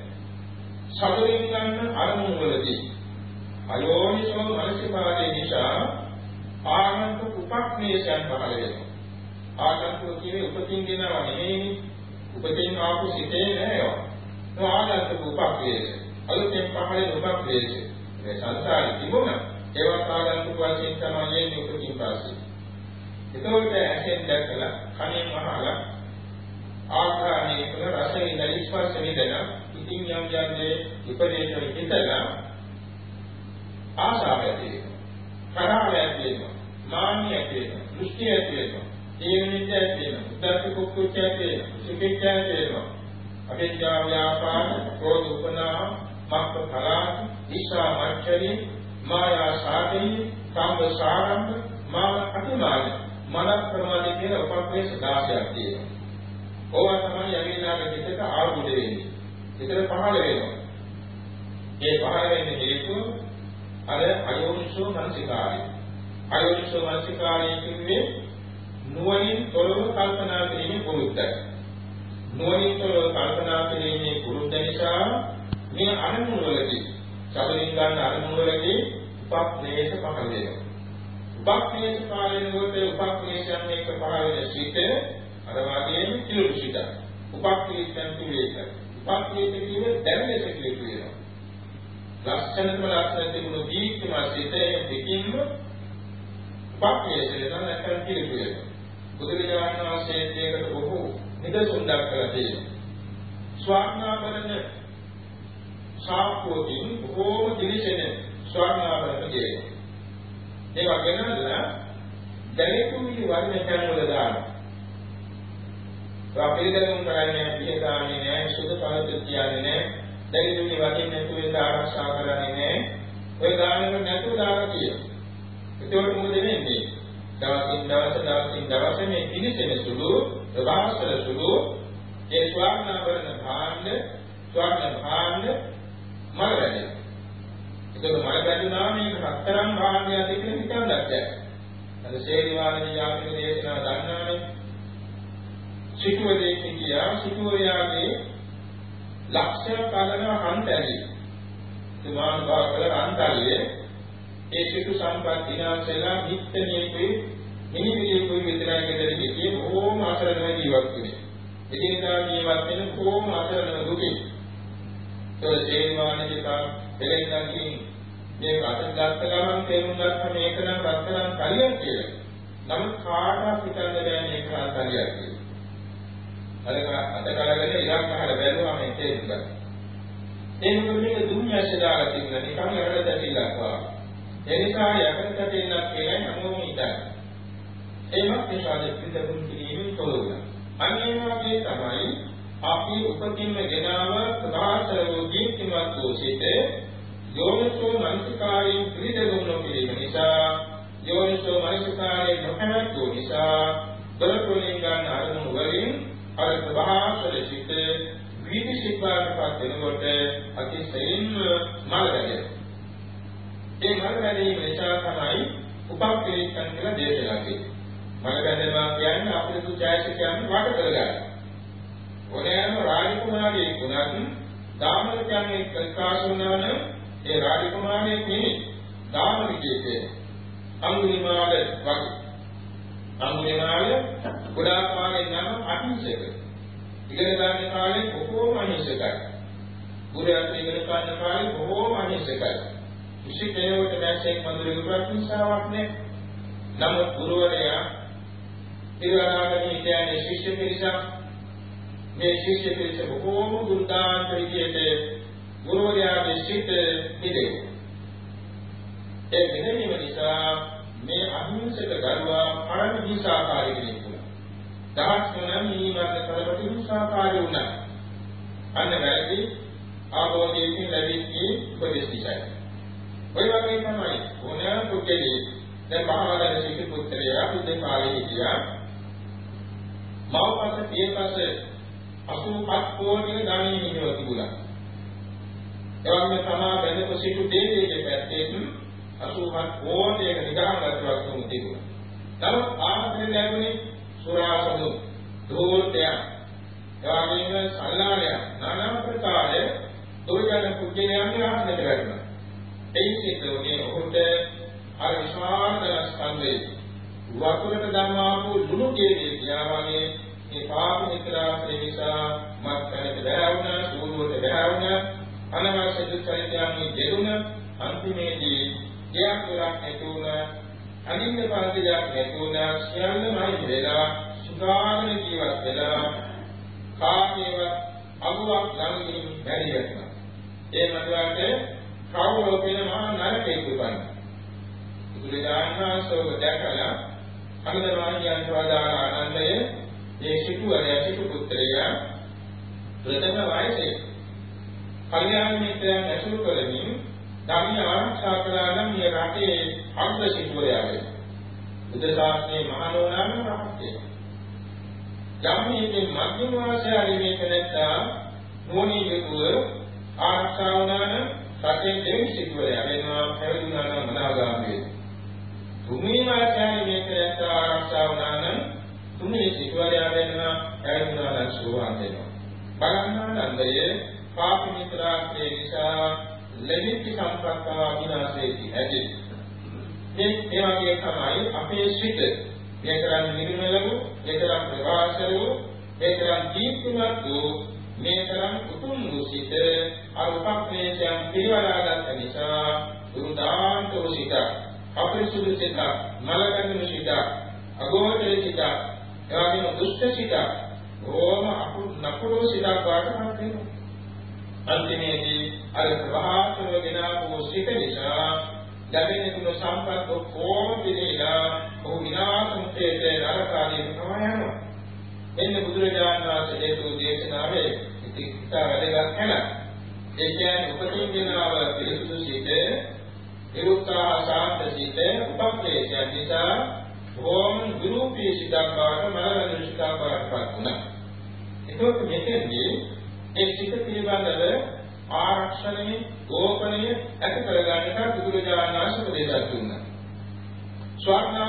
සතුරින් ගන්න අරමුණු වලදී අයෝනිසෝ මනසිකාරයේ නිසා ආගන්තුක උපක්ඛලේශයන් පහළ වෙනවා. ආගන්තුක කියන්නේ උපතින් දෙනව නෙමෙයි. උපතින් ආපු සිටේ නෑවා. ඒ ආගන්තුක උපක්ඛලේශ. අලුතෙන් පහළ වෙන උපක්ඛලේශ. මේ සංසාරේ තිබුණා. ඒවත් ආගන්තුක වශයෙන් තමයි එන්නේ උපතින් පස්සේ. ඒකෝට ඇහෙන් දැකලා කනෙන් අහලා ආකාරයේ කළ රසයෙන් දැලිස්පර්ශ විදලා ඉතින් යම් යන්නේ විපරේත හිතලා ආශාව ඇති වෙනවා. කරාව ඇති වෙනවා. මාන්‍ය ඇති වෙනවා. දෘෂ්ටි ඇති වෙනවා. ජීවිතය ඇති වෙනවා. උද්දච්ච කුක්කුච්ච ඇති වෙනවා. සුඛිච්ච ඇති වෙනවා. අවිද්‍යා ව්‍යාපාද ක්‍රෝධ උපනා මක්ඛ කලා ඊශා මච්චරි මායා සාදී සම්බසාරම් මාන අතිමාන මන ප්‍රමාදී කියන උපක්‍රේෂ 16ක් තියෙනවා. ඕවා තමයි යවිලාගේ පිටක ආවුද වෙන්නේ. විතර පහළ වෙනවා. ඒ පහළ වෙන්නේ හේතුව අර අයෝනිසෝ මනසිකාරය. අයෝනිසෝ මනසිකාරය කියන්නේ නුවණින් තොරව කල්පනා කිරීමේ පුරුද්දයි. නුවණින් තොරව කල්පනා කිරීමේ පුරුද්ද නිසා මේ අරමුණු වලදී සතුටින් ගන්න අරමුණු වලදී උපක්ලේශ පහළ වෙනවා. උපක්ලේශ කාලෙනකොට උපක්ලේශයන් එක පහළ වෙන සිට අර වාගේම කිලුරු සිට උපක්ලේශයන් පිළිවෙත. උපක්ලේශ කියන්නේ දැනෙන සිට වෙනවා. ලක්ෂණම ලක්ෂණ තිබුණු දීක්ෂම සිටේ දෙකින්ම උපක්ලේශය නැත්නම් කිලුරු වෙනවා. බුදුරජාණන් වහන්සේ ඒකට බොහෝ නිදසුන් දක්වලා තියෙනවා. ස්වාඥාවරණ සාපෝතින් බොහෝම දිලිසෙන ස්වාඥාවරණ කියනවා. ඒක වෙනදලා දැනෙකුමි වර්ණ කැමවල දානවා. අපිරිදම් කරන්නේ පිටාන්නේ නැහැ සුදු පාට කියන්නේ නැහැ දෙවියන්ගේ වටින් නැතු වෙන්න ආරක්ෂා කරන්නේ නැහැ. ඔය ගානක නැතුව දාලා කියනවා. ඒකෝට මොකද වෙන්නේ? දවසින් දවස මේ පිළිසෙන සුළු ප්‍රවාසල සුළු ඒ ස්වර්ණාභරණ භාණ්ඩ මල වැඩි. ඒක මල වැඩිනා මේ රත්තරන් භාණ්ඩය දෙකෙන් හිතන්නත් බැහැ. අද ශේරිවාණී යාත්‍රා දේශනා දන්නානේ. සිටුවදේ කියා සිටුවයාගේ ලක්ෂණ කලන හන්තැලි. තුමාන් බාකල හන්තැලියේ ඒ සිටු සම්පත් දිනාසෙලා නිත්‍යණියකුයි මිනිවිලියකුයි විතරයි ගෙදර ගියේ බොහෝම අසරණව ජීවත් වුණේ. එදිනදා ජීවත් වෙන බොහෝම අසරණව දුකේ. ඒ ශේරිවාණී දෙලෙන්ගින් මේ අතට ගත්ත ගමන් තේරුම් ගත්ත මේක නම් රත්තරන් කලියක් කියලා. නමුත් කාටවත් හිතන්න බෑ මේක කලියක් කියලා. අත කලගෙන ඉලක්ක හර බැලුවා මේ තේරුම් ගත්තා. ඒ මොකද මේක දුන්නැස්ස දාලා තිබුණා නිකන් යකඩ දැටිලක් වගේ. ඒ නිසා යකඩ දැටිලක් කියලා හැමෝම හිතන්නේ. ඒවත් මේ ශාස්ත්‍රීය පිළිතුරු කිරීමෙන් තොරවුණා. අනිත් වගේ තමයි අපි උපතින්ම ගෙනාව ප්‍රකාශවෝ ජීවිතවත් දෝෂිත යෝනිසෝ මනසිකාරයෙන් පිළිදෙවුණු පිළිම නිසා යෝනිසෝ මනසිකාරයෙන් නොකනතු නිසා දරකොලින් ගන්න අරමුණු වලින් අර ප්‍රභාසල සිට විවිධිකාරකත් වෙනකොට අතිශයින් මල වැඩේ. ඒ මල වැඩේ නිසා තමයි උපක්‍රියකන් කියලා දේශනා කළේ. මල වැඩේවා කියන්නේ අපේ සුචායසිකයන් වට කරගන්න. ඕනෑම රාජකුමාරයෙක් වුණත් දාමරිකයන්ගේ ප්‍රකාශ වුණාන ඒ රාජකුමාරයෙක් නෙමෙයි දාමරිකයෙක්. අඟුලිමාල වගේ. අඟුලිමාල ගොඩාක් කාලේ නම් අහිංසක. ඉගෙන ගන්න කාලේ බොහෝම අහිංසකයි. ගුරුවරයා ඉගෙන ගන්න කාලේ බොහෝම අහිංසකයි. විශේෂයෙන්ම දැසෙක් මන්දිරේ ප්‍රතිසාවක් නැහැ. නමුත් ගුරුවරයා ඉරාගාමී කියන්නේ ශිෂ්‍ය පිරිසක් මේ ශිෂ්‍ය පිරිස බොහෝම දුර්දාන්ත විදියට ගුරුවරයාගේ සිට පිළිදෙව්. ඒ මෙහෙම නිසා මේ අහිංසක දරුවා පරම හිංසාකාරී කෙනෙක් වුණා. දහස් ගණන් නිවර්ත කරපට හිංසාකාරී වුණා. අන්න වැරදි ආභෝධයෙන් ලැබිච්ච උපදේශිකයි. ඔය වගේ තමයි ඕනෑම පුද්ගලෙක් දැන් මහාවදන සිටු පුත්‍රයා බුද්ධ කාලේ හිටියා. මව්පස පියපස 87 කෝටික ධනෙ හිමිව තිබුණා. එවන්න තමා බැඳපු සිටු දෙවියන්ගේ පැත්තෙන් 87 කෝටියක නිදාගත්වක් තුන් තිබුණා. නමුත් ආත්මය ලැබුණේ සුරාසදු, දෝත්‍ය, එවැනිම සල්ලාලය, নানা ප්‍රකාරයේ දුර්ජන පුද්ගලයන්ගේ ආත්මයට වැටුණා. ඒ සිටුනේ ඔහුට අර විශාල ස්කන්ධේ වතුරට ධර්මාපු ලුණු කේවිය කියාවගේ මේ පාප මිත්‍රාශ්‍රේ නිසා මත්කලට බැහැවුණා, සූරුවට බැහැවුණා, අනවශ්‍ය දුක්ඛයන්ගේ දෙලුණ අන්තිමේදී දෙයක් කරක් නැතුණා, අනින්න පාදියක් නැතුණා, සියල්ලමයි වෙලා සුඛාගෙන ජීවත් වෙලා කාමේව අගුවක් ළඟින් බැරි වෙනවා. ඒ මතවාට කවුරු වෙනවා නරකේ දුකයි. බුදුරජාණන්සෝව දැකලා අනුදවාණියන් වදාළ ආනන්දය මේ සිටු පුත්‍රයා ප්‍රථම වයසේ කල්යාණ මිත්‍රයන් ඇසුරු කරමින් ධර්ම ආරක්ෂා කළා නම් මේ රටේ අග්‍ර සිටුවරයා වේ. බුද්ධ ශාසනයේ මහානෝනාම රහත්ය. ධම්මයේ මධ්‍යම වාසය මේ කෙනෙක්ලා මොණී යුතුව ආරක්ෂා වුණා නම් රටේ දෙවි සිටුවරයා වෙනවා, පැවිදුණා නම් මනාගාමී වෙනවා. තුන්වෙනි වාසයනේ මේ කෙනෙක්ලා ආරක්ෂා වුණා නම් තුන්වෙනි සිටුවරයා වෙනවා, පැවිදුණා නම් සෝවාන් වෙනවා. බලන්නානන්දයේ පාප මිත්‍රාශ්‍රේ නිසා ලැබිච්ච සම්ප්‍රක්‍රියා විනාශයේදී ඇති. මේ වගේ තමයි අපේ සිත මේතරම් නිර්මලව, මේතරම් ප්‍රවාසලව, මේතරම් දීප්තිමත් වූ, මේතරම් උතුම් වූ සිත අරුපක්ෂයෙන් පිරවලාගත් නිසා දුර්දාන්ත වූ සිත, අපරිසුදු සිත, මලකඳුළු සිත, අගෝචර සිත, එවැනිම දුෂ්ට සිත, ඕම නපුරු සිතක් වඩපත් වෙනවා. අන්තිමේදී අර ප්‍රවාහතර ගෙනාවු සිත නිසා ලැබෙන තුන සම්පත් ඔක්කොම පිළිලා ඔහු විනාශමුඛයට නරකාදී ප්‍රමාණ යනවා. එන්න බුදුරජාණන් වහන්සේ දේශනාවේ ඉතික්ෂා වැඩගත් කළා. ඒ කියන්නේ උපතින් වෙනව පිළිසුදු සිත, විරුක්තා ශාන්ත සිත, උපක්ලේශය නිසා ඕම් විරූපී සිතක් බවට මරණ සිතක් බවට පත් වුණා. ඒකත් මෙතෙන්දී ඒ සිත පිළිබඳව ආරක්ෂණය, ගෝපනය ඇති කරගන්නට බුදුරජාණන් වහන්සේ උපදේශ දුන්නා. ස්වර්ණ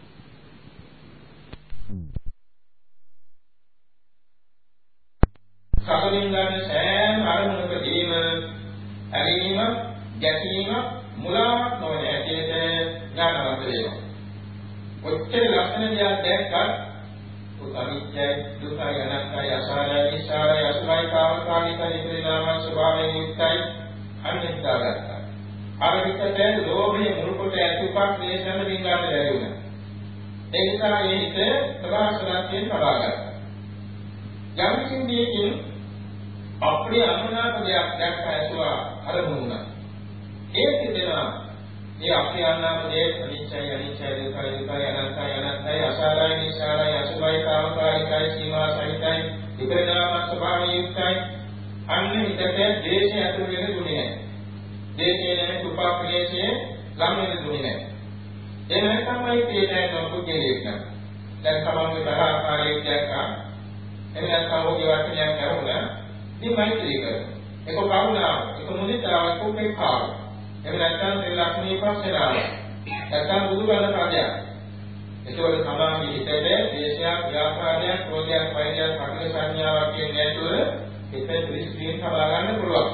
සාකලින් ගන්න සෑම අරමුණකදීම ඇලීම, ගැටීම, මුලාවක් නොවන ඇටියට ඥානවත් වෙනවා. ඔච්චර ලක්ෂණ දෙයක් දැක්කත් උතනිච්චයි, දුකයි, අනත්තයි, අසාරයි, නිසාරයි, අසුභයි, කාමකාමී පරිණාම ස්වභාවයෙන් යුක්තයි අනිත්‍යගත. අර විකතේ ලෝභයේ මුරුකොට ඇති උපක්ලේශන වින්දාන ලැබුණා. ඒ නිසා මේ හිත ප්‍රකාශනායෙන් පලාගත්තා. යම් කිසිමකින් අපේ අනුනාප දෙයක් දැක්ක ඇසුවා අරමුණා. ඒ තිබෙනවා මේ අපේ අනුනාප දෙය අනිච්චයි, අනිච්චයි, දුකයි, දුකයි, අනත්තයි, අනත්තයි, අසාරයි, නිසාරයි, අසුභයි, කාමකාරිකයි, සීමා සහිතයි, විපරිණාම ස්වභාවයෙන් යුක්තයි. අන්න හිතට දේශය ඇතුළු වෙන දුන්නේ නැහැ. දේශයේ නැති උපක්ලේශයේ ළඟ වෙන දුන්නේ නැහැ. ඒ නැත්නම්යි තේරෙන්නේ නොපුද්ගලයෙක් නම්. දැන් තමන්ගේ තරහකාරයෙක් දැක්කා. එන්නත් කවෝගේ වචනයක් කරුණා. ඉතින් මෛත්‍රී කරනවා. ඒක කරුණාව, ඒක මුදිතාව, ඒක උපේක්ෂාව. එහෙම නැත්නම් ත්‍රිලක්ෂණී පස්සේනාව. නැත්නම් බුදුබණ පදයක්. ඒකවල සමාධි හිතේ දේශයක්, ව්‍යාපාරයක්, ක්‍රෝධයක්, වෛරයක්, අකල සංඥාවක් කියන්නේ නැතුව හිත ත්‍රිස්ත්‍රියෙන් හදා ගන්න පුළුවන්.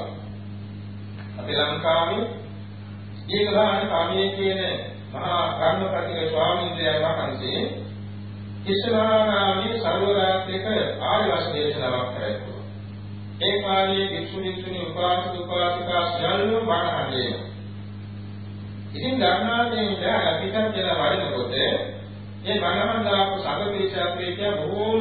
අපේ ලංකාවේ දීඝාන කාමයේ කියන මහා කර්මපතික ස්වාමීන් වහන්සේ කිෂ්ණානාමී සර්වරාත්‍රික ආර්ය වංශ දේශනාවක් කරා. ඒ කාලයේ වික්ෂු වික්ෂුණී උපාසක උපාසිකා සියල්ලම බණහඬේ. ඉතින් ධර්මාදයෙන් පිටත් වෙන වරිනකොට මේ බණහන්දාපු සංඝපිරිසක් කියන බොහෝම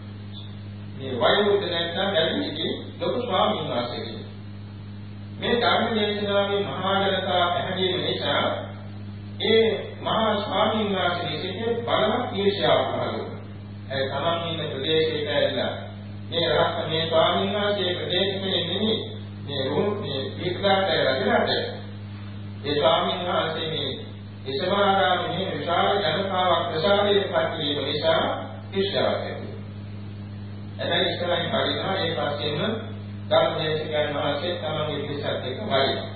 මේ වයෝවෘද්ධ නැත්නම් වැඩිහිටි ලොකු ස්වාමීන් වහන්සේ. මේ ධර්ම දේශනාවේ මහා ජනතා පැහැදිලි නිසා ඒ මහා ස්වාමීන් වහන්සේ සිටේ බලවත් ඊර්ෂ්‍යාවක් පහළ වුණා. ඒ තමන් ඉන්න ප්‍රදේශයට ඇවිල්ලා මේ රහත් මේ ස්වාමීන් වහන්සේ ප්‍රදේශයේ නෙමෙයි මේ රූපේ වික්‍රාට රජරට ඒ ස්වාමීන් වහන්සේ මේ විසමාරාමයේ විශාල ජනතාවක් ප්‍රසාරයේ පත්වීම නිසා ඊර්ෂ්‍යාවක් ඇති වුණා. එතන ඉස්සරහින් බලනවා ඒ පස්සෙම ධර්මදේශකයන් වහන්සේ තමන්ගේ පිරිසත් එක්ක වයින්නවා.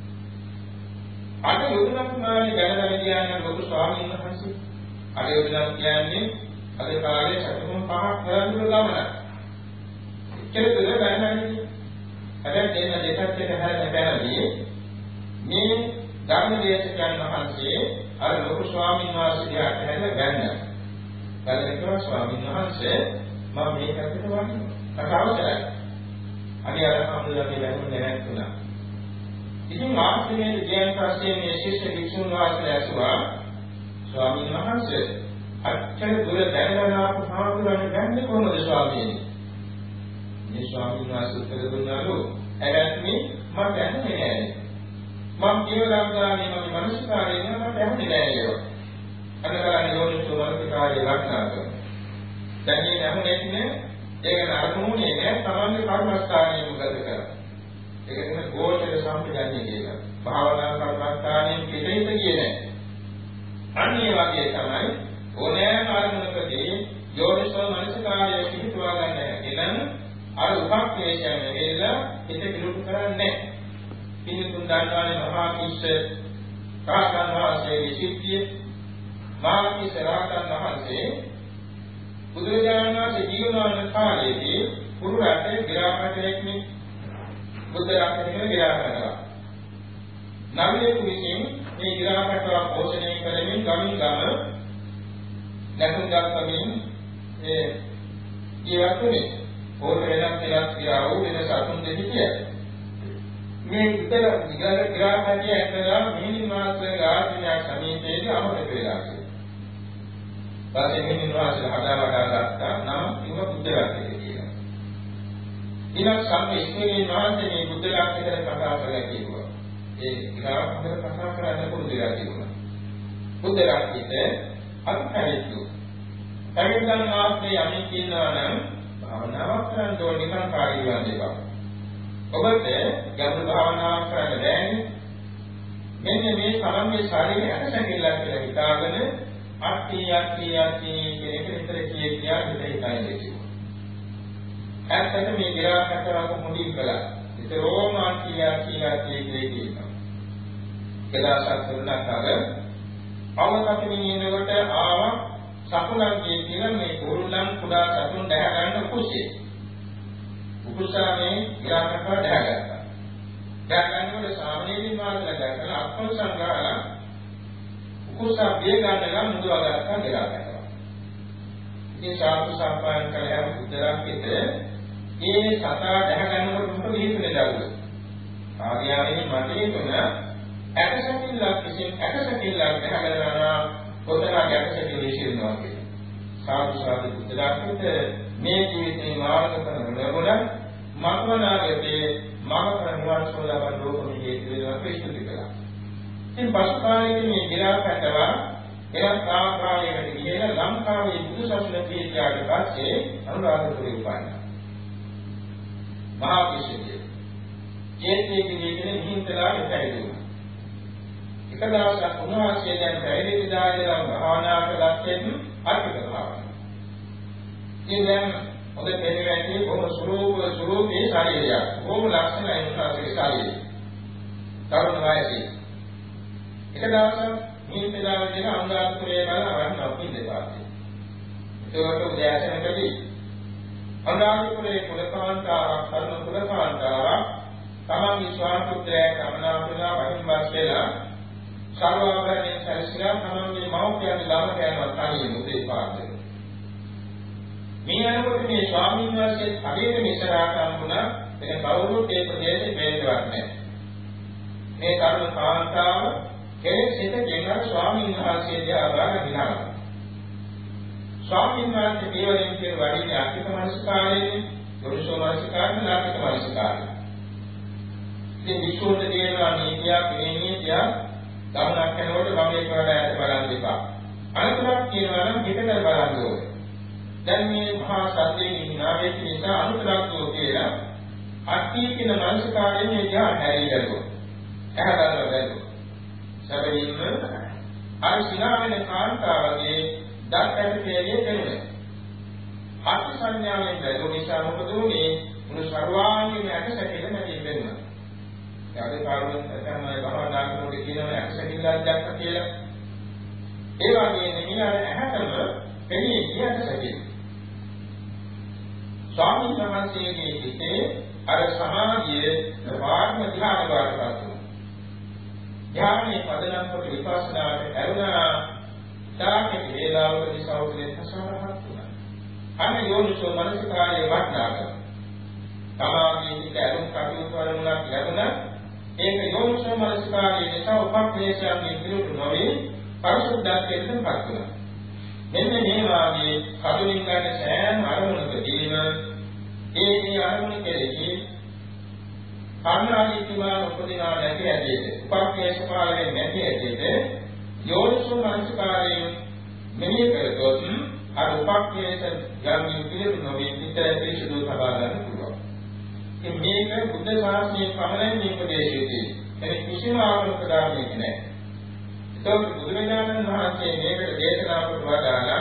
අද යෝධනා කුමාරී ගැනගෙන කියන්නේ ලොකු ස්වාමීන් වහන්සේ. අද යෝධනා කියන්නේ අද කාලේ සතුන් පහක් කරඳුන ගමන. එච්චර දුර ගණනන්නේ. හැබැයි දෙන්න දෙකත් එක හැදැනදී මේ ධර්මදේශකයන් වහන්සේ අර ලොකු ස්වාමීන් වහන්සේට හැදලා ගන්නවා. ගලකෝ ස්වාමීන් වහන්සේ මම මේකට වගේ කතාව කරා. අනේ අර හම්බුලාගේ වැහුනේ නැත්තුණා. ඉතින් ආශ්‍රමයේ ගියන් පස්සේ මේ ශිෂ්‍ය වික්ෂුන් වහන්සේ ඇසුවා ස්වාමීන් වහන්සේ අච්චර දුර දැනගෙන ආපු හාමුදුරනේ ගන්නේ කොහොමද ස්වාමීනි? මේ ස්වාමීන් වහන්සේ උත්තර දුන්නාලු ඇරැත්නි මම දැනන්නේ නැහැ. මම කියලා ගානේ මම මනසකාරයෙන් මම දැනන්නේ නැහැ ඒක. අන්නතරන්නේ යෝනිසෝ මනසකාරය ලක්ෂණ කරනවා. දැන් මේ නැමුනේ ඒක නරමුනේ නෑ තමන්ගේ කර්මස්ථානයේ මොකද කරන්නේ? ඒක තමයි ගෝචර සම්පජානිය කියලා. භාවනා කර්මස්ථානයේ පිටින්ද කියන්නේ. අන්න ඒ වගේ තමයි ඕනෑම අරමුණකදී යෝනිසෝ මනසකාරය පිහිටුවා ගන්න හැකිනම් අර උපක්ලේශයන් වේලා හිත විරුද්ධ කරන්නේ නැහැ. පිළිතුන් දාන්නේ මහා කිස්ස කාසන් වහන්සේගේ සිද්ධිය මහා කිස්ස රාතන් වහන්සේ බුදුරජාණන් වහන්සේ ජීවමාන කාලයේදී පුරු රටේ ගිරාපතේක්නේ බුද්ධ රත්නයේ ගිරාපතවා. නවයේ කුසින් මේ ගිරාපතව පෝෂණය කරමින් ගමින් ගම නැතුම් ගන්නමින් ඒ ජීවතුනේ පොර වෙනක් කියලා කියාව වෙන සතුන් දෙහිතිය. මේ විතර ගිරාපතේ ඇතලා මිහින් මාසයේ ආත්මයක් සමීපයේදී අමතක වෙලා තියෙනවා. ඊපස්සේ මිහින් මාසයේ හදාවඩා ගත්තා නම් ඉව බුද්ධ රත්නයේ කියලා. ඊළඟ සම්පේක්ෂණයේ මහන්සිය මේ බුද්ධ රත්නයේ කතා කරලා කිව්වා. ඒ ගිරාපතේ කතා කරන්න පුරුදු වෙලා තිබුණා. බුද්ධ රත්නයේ අත්හැරිතු. පැවිද්දන් වාස්තේ යමින් කියනවා නම් භාවනාවක් කරන්න ඕන නිකන් කාර්යය වන්දේපා. ඔබට ගැඹුරු භාවනා කරන්න බෑනේ. මෙන්න මේ තමන්ගේ ශරීරය ඇටසැකිල්ලක් කියලා හිතාගෙන අට්ටි කියන එක විතර කියා හිතයි. ඇත්තට මේ ගිරාකටවක මුඩින් කළා. ඒතරෝම අට්ටි කියනවා. කලාසක් කරනක් අර අවකපිනිනකොට ආවා සකුණන්ගේ කියන මේ කුරුල්ලන් කුඩා සතුන් දැහ ගන්න කුසේ. උකුසානේ ගිරාකටව දැහගත්තා. දැහගන්නකොට සාමනීය මාර්ගල දැකලා අක්කල් සංගාලා උකුසා බිය ගන්නලා මුදවා ගත්තා ගිරාකටව. ඉතින් සාතු සම්පායන කළා උදරාකිට මේ සතා දැහගන්නකොට මොකද හේතුනේ දරුවෝ. ආර්යාවේ මතේ තුන ඇටසැකිල්ලක් දැහගන්නවා කොතන ඇටසැකිල්ල විශ්ිනවා කියන්නේ. සාතු උදරාකිට මේ ජීවිතේ මාර්ග කරන ලැබුණා මත්වනාගතේ මම කරනවා සෝදාවන් ලෝකෙ හේතු වෙනවා ප්‍රශ්න කළා. ඉතින් පසු කාලයේදී මේ ගිරාකටව එවත් ආකාරයකට ගිහිලා ලංකාවේ බුදුසසුන පිළිපියාට පස්සේ අනුරාධපුරේ උපන්නා. මහා විශ්වවිද්‍යාලය. ජේතීගේ නිහිතලා ඉතයිදුනා. එක දවසක් උන්වහන්සේ දැන් පැවිදි දායකලා භාවනා කළාත් අර්ථක භාවනා. ඉතින් දැන් ඔබ පෙරවැටි බොහොම ස්වරූපේ ශරීරයක්. බොහොම ලක්ෂණයි උන්වහන්සේගේ ශරීරය. තරුණ වයසේ. එක දවසක් මේ පෙරවැටි අනුරාධපුරේ බලවන්න අපි දෙපාර්තේ. ඒකට උදෑසනකදී අනුරාධපුරේ කුලකාන්තාවක් තරුණ කුලකාන්තාවක් තමන්ගේ ස්වාමි පුත්‍රයා කමනාපලා වහින්වත් වෙලා සර්වාභරණයෙන් සැලසිලා තමන්ගේ මව්පියන්ගේ ළඟට යනවා තනියම උදේපාර්තේ. මේ අනුකොට මේ ස්වාමීන් වහන්සේ හරියට මිසරාට හම්බුණා එන කවුරුත් ඒ ප්‍රදේශේ බේරෙවත් නැහැ. මේ කරුණ කාන්තාව කෙනෙක් සිට ගෙනන ස්වාමීන් වහන්සේ දිහා බලන විනාඩි. ස්වාමීන් වහන්සේ දේවයෙන් කියන වඩින්නේ අකිත මනසකාරයේ යොරුසෝ මනසකාරයේ නාකිත මනසකාරයේ. ඉතින් විශ්වෝත දේවා නීතියක් නීතියක් ගමනක් යනකොට මම ඒක වඩා බලන් දෙපා. අනතුරක් කියනවා නම් හිතට බලන්න ඕනේ. දැන් මේ මහා සත්‍යයේ හිනාවේ නිසා අනුතරක්ෝ කියලා අට්ටි කියන මනසකාරයෙන් එයා හැරියලු. එහදන්න බැලු. සැබවින්ම අර සිනාවෙන කාන්තාවගේ දත් ඇටකේලිය දෙන්නේ. අට්ටි සංඥාවෙන් බැලු නිසා මොකද උනේ? මුළු සර්වාංගීය ඇටසැකිල්ල නැති වෙනවා. යාගේ කාර්යයෙන් තමයි භවනා කරනකොට කියනවා ඇටසැකිල්ලක් දැක්ක කියලා. ඒ වගේ නෙමෙයි අර ඇහැටම එන්නේ ඇටසැකිල්ල. ස්වාමීන් වහන්සේගේ හිතේ අර සමාධියේ වාග්ම ධ්‍යාන වලට පත් වුණා. ධ්‍යානයේ පදනම් කොට විපස්සනාට ඇරුණා. තාකේ වේලාවකදී සෞඛ්‍යයෙන් හසුරහත් වුණා. අන්න යෝනිසෝ මනසිකායේ වටනාකම. තමාගේ හිත ඇරුම් කටයුතු වලුණක් ලැබුණා. ඒක යෝනිසෝ මනසිකායේ නිසා උපක්ලේශයන්ගේ විරුද්ධ නොවේ පරිසුද්ධත්වයට පත් වුණා. මෙන්න මේ වාගේ කඩුලින් ගන්න සෑම අරමුණකදීම ඒ අරමුණ කෙරෙහි කර්ණාදීතිමා උපදිනා නැති ඇදෙද උපක්ලේශ පාලනේ නැති ඇදෙද යෝනිසෝ මනසිකාරයෙන් මෙහි කරතොත් අර උපක්ලේශ යම් පිළිතුරු නොවේ පිටේ පිළිසුදු සබා ගන්න පුළුවන්. ඉතින් මේක බුද්ධ ශාසනයේ පමණයි මේ උපදේශයේදී. එනි කිසිම ආගමක ධර්මයක නැහැ. ඒක බුදුරජාණන් වහන්සේ මේකට දේශනා කොට වදාලා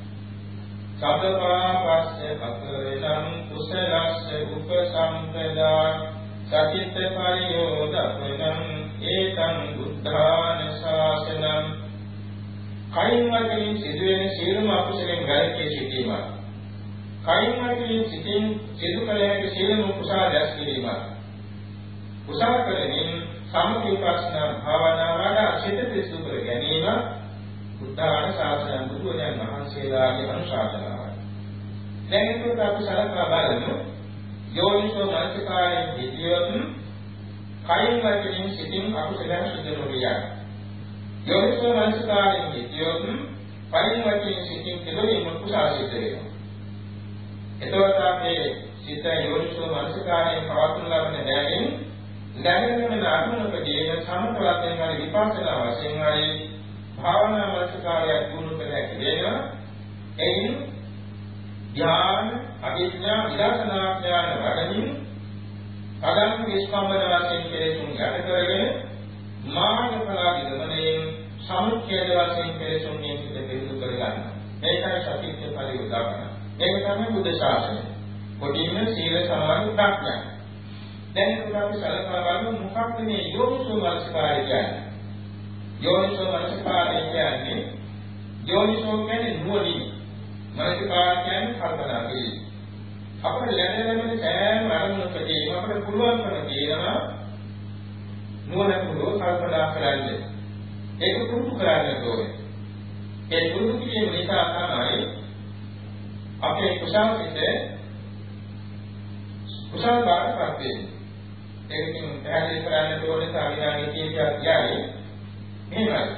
සබ්බපාපස්ස අකරණං කුසලස්ස උපසම්පදා සචිත්ත පරියෝදපනං ඒතං බුද්ධාන ශාසනං කයින් වලින් සිදුවෙන සියලුම අකුසලෙන් ගැලී සිටීම කයින් වලින් සිටින් සිදු කළ හැකි සියලුම කුසල දැස් කිරීම කුසල කරමින් සමථ විපස්සනා භාවනා වඩා සිත පිසු කර ගැනීම බුද්ධාන ශාසනය බුදුරජාණන් වහන්සේලාගේ අනුශාසනාවයි. දැන් ඒක අපි සලකා බලමු. යෝනිසෝ මනසිකාරයෙන් විදියොත් කයින් වචනින් සිතින් අකුසලයන් සිදු නොවිය. යෝනිසෝ මනසිකාරයෙන් විදියොත් කයින් වචනින් සිතින් කෙලෙමින් කුසල සිද්ධ වෙනවා. එතකොට අපේ සිත යෝනිසෝ මනසිකාරයෙන් පවත්වන ලබන දැනින් ලැබෙන අරමුණකදී සමත වශයෙන් හරි විපස්සනා වශයෙන් හරි භාවනා මනසිකාරය දුරු කර හැකි වෙනවා. එයින් ධ්‍යාන, අභිඥා, විදර්ශනා ඥාන වඩමින් අදන් විස්කම්බන වශයෙන් කෙලෙසුන් යට කරගෙන මාර්ගඵල විදමනේ සමුච්ඡේද වශයෙන් කෙලෙසුන් නියමිත පිළිතු කරගන්න. මේකයි සතිච්ඡ පරිඋදාහරණ. මේක තමයි බුද්ධ ශාසනය. කොටින්ම සීල සමාධි ප්‍රඥා. දැන් අපි සලකලා බලමු මොකක්ද මේ යෝනිසෝ මනසිකාරය කියන්නේ. යෝනිසෝ මනසිකාරය කියන්නේ යෝනිසෝ කියන්නේ නුවණින්. මනසිකාරය කියන්නේ කල්පනා කිරීම. අපිට ලැබෙන සෑම අරමුණකදී අපිට පුළුවන්කම තියෙනවා නුවණ පුරව කල්පනා කරන්න. ඒක පුරුදු කරන්න ඕනේ. ඒ පුරුදු කිරීම නිසා තමයි අපේ කුසල් බාරපත් වෙන්නේ. ඒකකින් පැහැදිලි කරන්න ඕනේ සාවිනාගේ කීපයක් කියයි. මෙහෙමයි.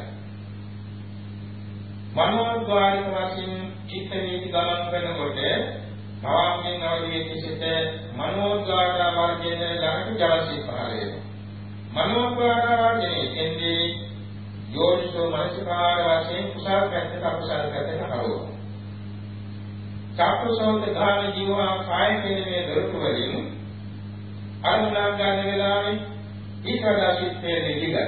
මනෝද්වාරික වශයෙන් චිත්ත වීති ගමන් කරනකොට භාවයෙන් අවදීයේ සිට මනෝද්වාර වර්ගයෙන් ළඟට ජලසී පහළ වෙනවා. මනෝද්වාර වර්ගයේ එන්නේ යෝනිසෝ මනසිකාර වශයෙන් කුසල පැත්තට අකුසල පැත්තට හරවනවා. චක්කසෝත ධාන ජීවා කාය කියන මේ දොරටු වලින් අනුලා ගන්න වෙලාවේ ඊකඩා සිත්තේ නිදිගයි.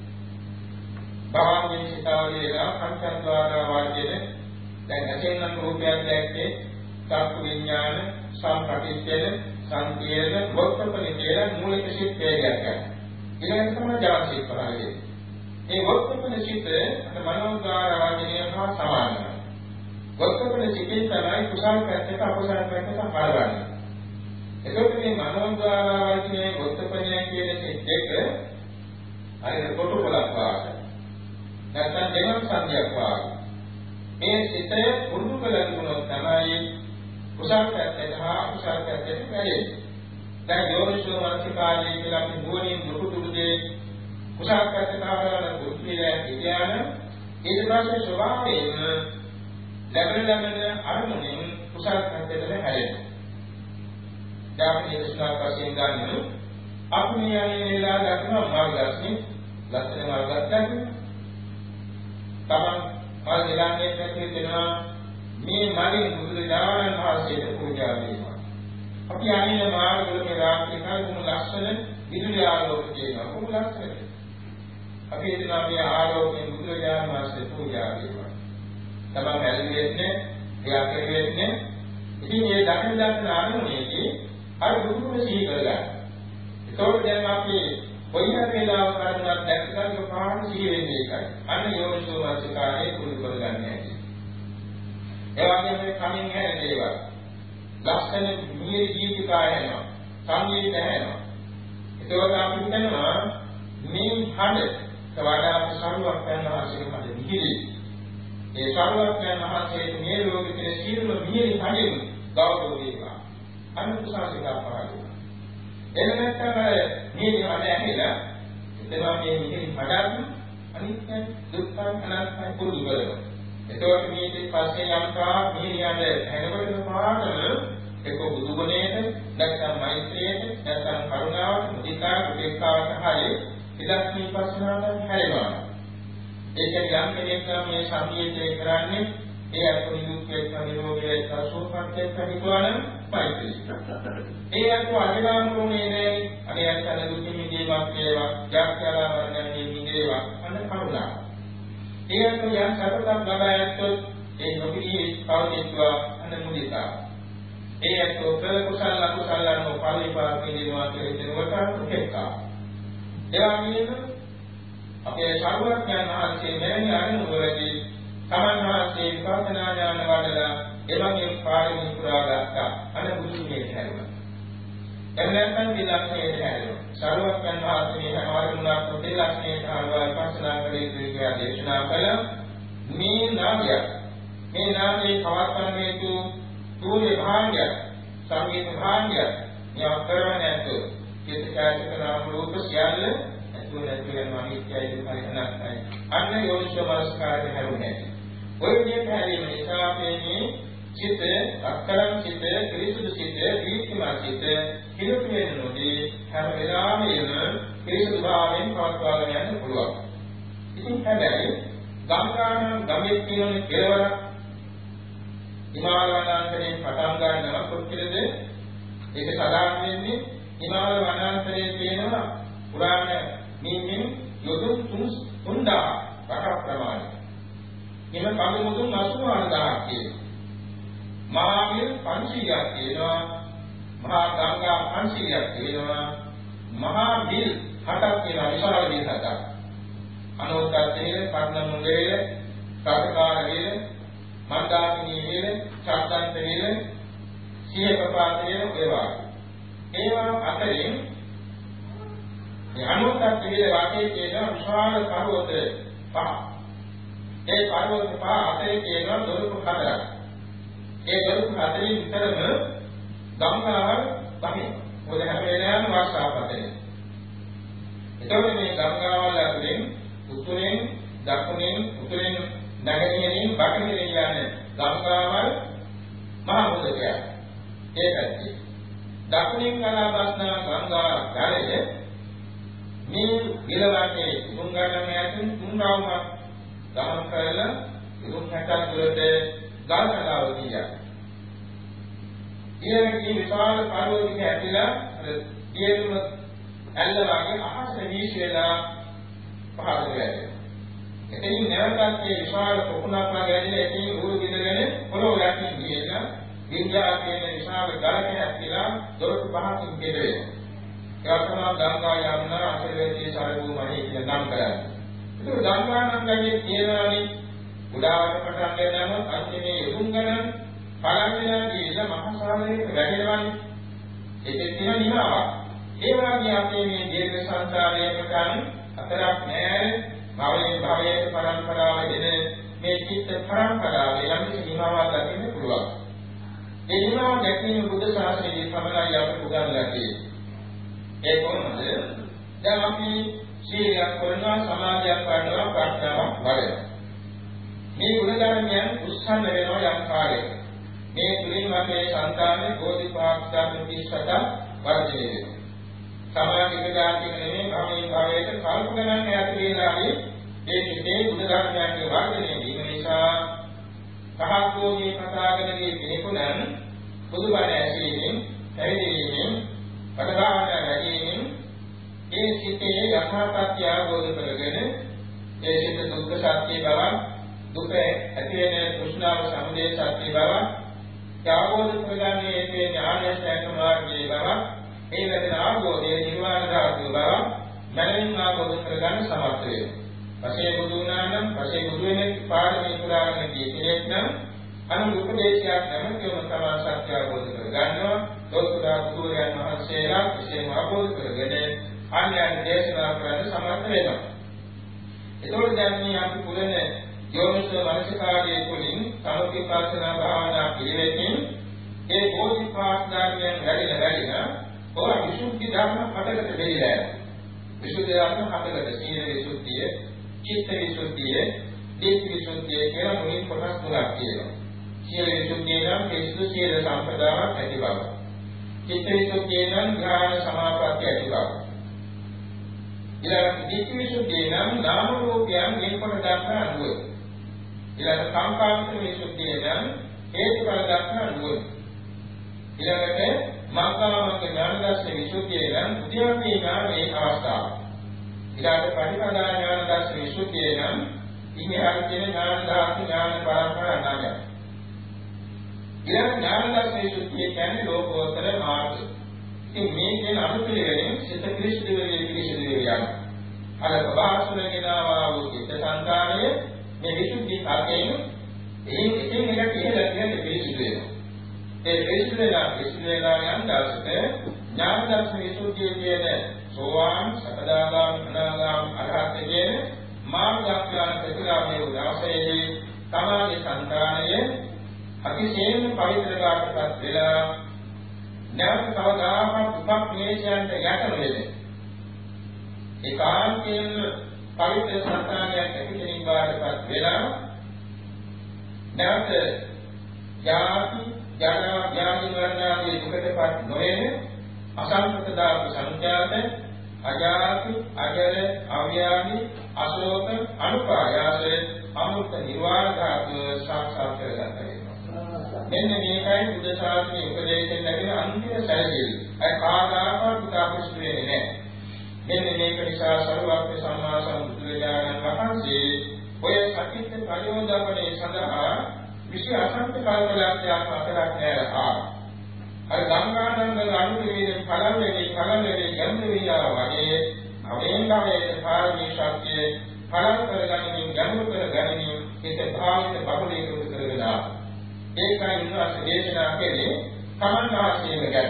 භාවයෙන් සිතාවේලා පංචද්වාර වර්ගයේ දැන් ඇසෙන් රූපයක් දැක්කේ චක්කු විඥාන සංපටිච්ඡේද සංකේත වොත්තපන කියලා මූලික සිත් වේගයක් ගන්න. ඊළඟට තමයි ජාතික පහළේ. මේ වොත්තපන සිත් මනෝද්වාර වර්ගයේ හා සමානයි. වොත්තපන සිතේ තමයි කුසල පැත්තට අකුසල පැත්තට හරවන්නේ. එතකොට මේ මනෝද්වාර වර්ගයේ වොත්තපන කියන සිත් දෙක අර කොටු බලක් වාගේ. නැත්නම් දෙමන් සංඛ්‍යාවක් වාගේ. මේ සිතේ පුරුදු කරගන්නොත් තමයි කුසල පැත්තට හා අකුසල පැත්තට වැඩෙන්නේ. දැන් යෝනිසෝ මනසිකාරය කියලා අපි නුවණින් දුරුදුරුදී කුසල පැත්තට හරවන කුක්‍රිය කියන ඊට පස්සේ ස්වභාවයෙන් ලැබෙන අරමුණෙන් කුසල පැත්තට හැරෙනවා. දැන් අපි දේශනා වශයෙන් ගන්න අපි මේ වෙලා ගන්නවා මාර්ගදර්ශනි ලක්ෂණ මාර්ගදර්ශනි තමන් ආදිලාන්නේ පැත්තේ දෙනවා මේ මලින් බුදුරජාණන් වහන්සේට පූජා වේවා. අපි යන්නේ මාර්ගවල මේ රාත්‍රී කාලේ මුළු ලක්ෂණ විදුලි ආලෝක දෙනවා. මුළු ලක්ෂණ. අපි එදිනා මේ ආලෝකයෙන් බුදුරජාණන් වහන්සේට පූජා වේවා. තමන් ඇලෙන්නේ, එයා කෙරෙන්නේ. ඉතින් මේ දකින අරමුණේදී අර බුදුම සිහි කරගන්න. ඒකෝට දැන් අපි කොයින වේලාව කරනවත් දැක්කම පාන සිහි වෙන්නේ ඒකයි. අන්න යෝනිසෝ මනසිකාරයේ පුරුදු කරගන්න හැටි. ඒ වගේම මේ කමින් හැර දේවල්. ලක්ෂණ නියේ ජීවිකාය වෙනවා. සංගීත හැනවා. ඒකෝට අපි කියනවා මේ හඬ කවදා අපි සරුවක් කරනවා ආශිර්වාද නිහිරි. ඒ සරුවක් කරනවා ආශිර්වාද මේ ලෝකයේ සියලුම නිහිරි හඬින් ගෞරව වේවා. අනුසාරිකා පාඩුවා. එනකම් මේ වල ඇහිලා එතනවා මේ නිහිරි හඬක් අනිත්‍ය දුක්ඛ අනාත්ම පුරුදු කරනවා. එතකොට මේ පස්සේ යම්කා නිහිරියන්ට හැනකොට පාඩම එක බුදුගුණයට නැත්නම් මෛත්‍රියට නැත්නම් කරුණාවට මුදිතා උපේක්ඛාවට හරි ඉලක්කී පස්සනාවෙන් හැරෙනවා. ඒක යම් කෙනෙක් මේ සම්පීතේ කරන්නේ ඒ අනුනිදුක්කේ පරිලෝකයේ සසෝපක්කේ පරිපාලන මෛත්‍රී. ඒ අතු අනිවාර්යෝනේ නේ අනියත් දුක් නිදීමක් වේවා ත්‍යාගකලා වර්ණනේ නිදේවා අන්න කරුණා. ඒ අතු යම් සතරක් ලබායත්තොත් ඒ නොපිරී පවතිනවා අන්න මුදිතා. ඒ අතු කුසල කුසල අනු පරිපාලන නිදීමක් කියන උපේක්ඛා. ඒ වගේම අපේ ශාස්ත්‍රඥයන් වහන්සේ මෙවැනි අනුවරදී සමන්වාසේ විපස්සනා ඥාන වඩලා එවැනි පාරමී පුරා ගත්තා. අන බුදුමේ හැරුණා. එන්නත්නම් විලක්ෂණයට හැරුණා. ශාස්ත්‍රඥයන් වහන්සේ හැමවරුණක් පොතේ ලක්ෂණයට ආවා විපස්සනා කරේ කියලා දේශනා කළා. මේ නාමය පවත්වන්නේ තුනේ භාග්‍ය සංගීත භාග්‍ය යවතරණයතු චිත්තචෛතසික නාම රූප සියල්ල නැතුව අනිත්‍යයි දුක්ඛයි අන්න යෝනිසෝ මනස්කාරය හැරුණේ. ඔය විදිහට හැරීම නිසා මේ චිත්ත අක්කරම් චිත්ත ක්‍රිසුදු චිත්ත දීක්ෂිමා චිත්ත කිලුට වෙනෝදී හැම වෙලාවෙම ක්‍රිසුදු භාවයෙන් පවත්වාගෙන යන්න පුළුවන්. ඉතින් හැබැයි ගම්ගේ කියන කෙලවර හිමාලය වනාන්තරයෙන් පටන් ගන්නවා කොච්චරද ඒක සාධාරණ වෙන්නේ හිමාල වනාන්තරයේ තියෙනවා පුරාණ නිමින් යොදුන් 3000 රට ප්‍රමාණය. එම කඳු මුදුන් 84000ක් තියෙනවා. මහා මිල් 500ක් තියෙනවා. මහා ගංගා 500ක් තියෙනවා. මහා මිල් 7ක් තියෙනවා. විශාල මිල් 7ක්. අනෝත්තරයේ පර්ණමුලයේ සාධකාරයේ මන්දාකිනියේ චක්කන්තයේ සියකපාතයේ ඒවා. ඒවා අතරින් මේ අනෝත්තරයේ වාකයේ තියෙන විශාල පර්වත පහ. ඒ පර්වත පහ අතරේ තියෙන දොරටු හතරක්. ඒ දොරටු හතරේ විතරම ගංගාවල් පහේ. මොකද හැම වෙලාවෙම වර්ෂාපතේ. එතකොට මේ ගංගාවල් අතරින් උතුරෙන් දකුණෙන් උතුරෙන් නැගෙනහිරින් බටහිරින් යන ගංගාවල් මහ මුදකයක්. ඒ පැත්තේ දකුණින් ගලාබස්නා ගංගා ජලය මේ විලවන්නේ තුන්ගණම යටින් තුන්වම ගමන් කරලා 60ක් දුරට ගල්කලාව ගියා. ඊළඟට විශාල පර්වතයක ඇතිලා දියුම ඇල්ලවාගේ අහස වීසිලා පහළ වෙලා. එතනින් නැවතත් මේ විශාල පොකුණක් වගේ ඇවිල්ලා එතනින් උරු ගිනගෙන පොළොව යටින් ගියලා විද්‍යා කියන විශාල ගලක ඇතිලා දොරටු පහකින් බෙදෙනවා. ඒක තමයි ගංගා යමුනා අසලේදී සරගුමණී කියන නම් කරන්නේ. ඒක ගංගා නම් ගන්නේ කියනවානේ උඩාවට පටන් ගන්නම අන්තිමේ යොදුන් ගණන් පළවෙනිලා ගිහිල්ලා මහා සාගරයට වැටෙනවානේ. ඒකේ තියෙන නිමාවක්. ඒ වගේ අපේ මේ දීර්ඝ සංසාරයේ ප්‍රකාරන අතරක් නෑ භවයෙන් භවයට පරම්පරාව දෙන මේ චිත්ත පරම්පරාවේ යම් කිසි නිමාවක් දකින්න පුළුවන්. ඒ නිමාව දැකීම බුද්ධ ශාසනයේ පමණයි අපට උගන්වලා තියෙන්නේ. ඒ කොහොමද? දැන් අපි සීලයක් කරනවා සමාධියක් කරනවා ප්‍රඥාවක් වඩනවා. මේ ගුණ ධර්මයන් උස්සන්න වෙනවා යම් කාලයක. මේ තුලින් අපේ සංතානයේ බෝධිපාක්ෂාත්ම 30කට වර්ධනය වෙනවා. සමාධික ඥාතික නෙමෙයි භවයෙන් භවයට කල්ප ගණන් ඈත වේලාවේ මේ සිතේ ගුණ ධර්මයන්ගේ වර්ධනය වීම නිසා සහගෝධී කතාගණගේ පිළිකුණන් බුදුබණ ඇසීමෙන් පැවිදිවීමෙන් පදගාමන වැඩිවීමෙන් ඒ සිතේ යථාර්ථය අවබෝධ කරගෙන ඒ සිත දුක්ඛ සත්‍ය බව දුක ඇති වෙන කුෂ්ණාව සමුදය සත්‍ය බව අවබෝධ කරගන්නේ මේ ඥානය සැක මාර්ගයේ බව ඒ ලැබෙන අවබෝධයේ නිර්වාණ ධාතුව බව මනමින් අවබෝධ කරගන්න සමර්ථ වෙනවා. පසේ බුදු වුණානම් පසේ බුදු වෙන පාරමී පුරාගෙන කෙනෙක් නම් අනුන් උපදේශයක් නැමතිවම තමයි සත්‍ය අවබෝධ කරගන්නවා. ලෝතුරා බුදුරයන් වහන්සේලා විශේෂම අවබෝධ කරගෙන අන්‍යයන් දේශනා කරන්න සමර්ථ වෙනවා. ඒතකොට දැන් මේ අපි පුරන යෝනිසෝ මනසිකාරයේ තුලින් සමථිපාසනා භාවනා පිළිවෙතින් ඒ බෝධිපාක්ෂාඥයන් වැඩිලා ඔය විසුද්ධි ධර්ම හතරකට බෙදලා යනවා. විසුද්ධි ධර්ම හතරකට සීල විසුද්ධිය, චිත්ත විසුද්ධිය, ධම්ම විසුද්ධිය කියලා මුලින් කොටස් තුනක් තියෙනවා. සීල විසුද්ධිය නම් පිසු සීල සම්පදාවක් ඇති බව. චිත්ත විසුද්ධිය නම් ඥාන සමාපatti ඇති බව. ඊළඟ ධම්ම විසුද්ධිය නම් නාම රූපයන් මේකට දක්වන අනුව. ඊළඟ සංකාමිත විසුද්ධිය නම් හේතුඵල දක්වන අනුව. ඊළඟට මග්ගමග්ග ඥාන දර්ශන විසුද්ධිය නම් උද්‍යමී ඥානයේ අවස්ථාව. ඊළඟට පටිපදා ඥාන දර්ශන විසුද්ධිය නම් ඉහළ කියන ඥාන ධාතු ඥාන පරම්පරා නාමය. ඊළඟ ඥාන දර්ශන විසුද්ධිය කියන්නේ ලෝකෝත්තර මාර්ගය. ඉතින් මේ කියන අනුපිළිවෙලින් සිත ක්‍රිස්තු විවිධ යනවා. අර ප්‍රභාසනගෙනවා වූ චිත්ත සංකාරයේ මේ විසුද්ධි කාර්යයෙන් එකින් එකට ඉහළ කියන්නේ පිළිසිදු වෙනවා. ඒ විශ්ලේෂණය යන දවසට ඥාන දර්ශන විසුද්ධිය කියන සෝවාන් සකදාගාමී අනාගාමී අරහත් කියන මාර්ගඥාන ප්‍රතිලාභයේ උදාසයේදී තමගේ සංකාණය අතිශයින් පවිත්‍රකාරකත් වෙලා නැවත කවදාකවත් උපක්ලේශයන්ට යට නොවේ. ඒකාන්තයෙන් පවිත්‍ර සංකාණයක් ඇති කෙනෙක් බාටපත් වෙලා නැවත යාති ජාන ඥානි වර්ණාදී දුකටපත් නොවන අසංකතදාප සංඛ්‍යාත අජාති අජල අව්‍යානි අශෝක අනුපායාස අමෘත නිවාර ධාතුව සාක්ෂාත් කරගන්න වෙනවා. මෙන්න මේකයි බුද්ධ ශාසනයේ උපදේශයෙන් ලැබෙන අන්තිම සැලසිලි. ඒ කාදාකවත් කටයුතු වෙන්නේ නැහැ. මෙන්න මේක නිසා සරුවක්ඛ සම්මා සම්බුදුරජාණන් වහන්සේ ඔය සතිත් ප්‍රයෝජනපනේ සඳහා විශේෂ අසංඛ්‍ය කල්පලක්ෂයක් අතරක් නැරහා අර ගංගානන්ද අනුපිළිවෙල පළවෙනි ගම්මිරියා වගේ අවේන්දාවේ පාරමී ශක්තිය පළල් කරගනිමින් ගැඹුරු කරගනිමින් ඒක භාවිත බහුලීකృత කරගෙන ඒකයි ඉන්වස් දේශනා කළේ සමන්වාසීව ගැන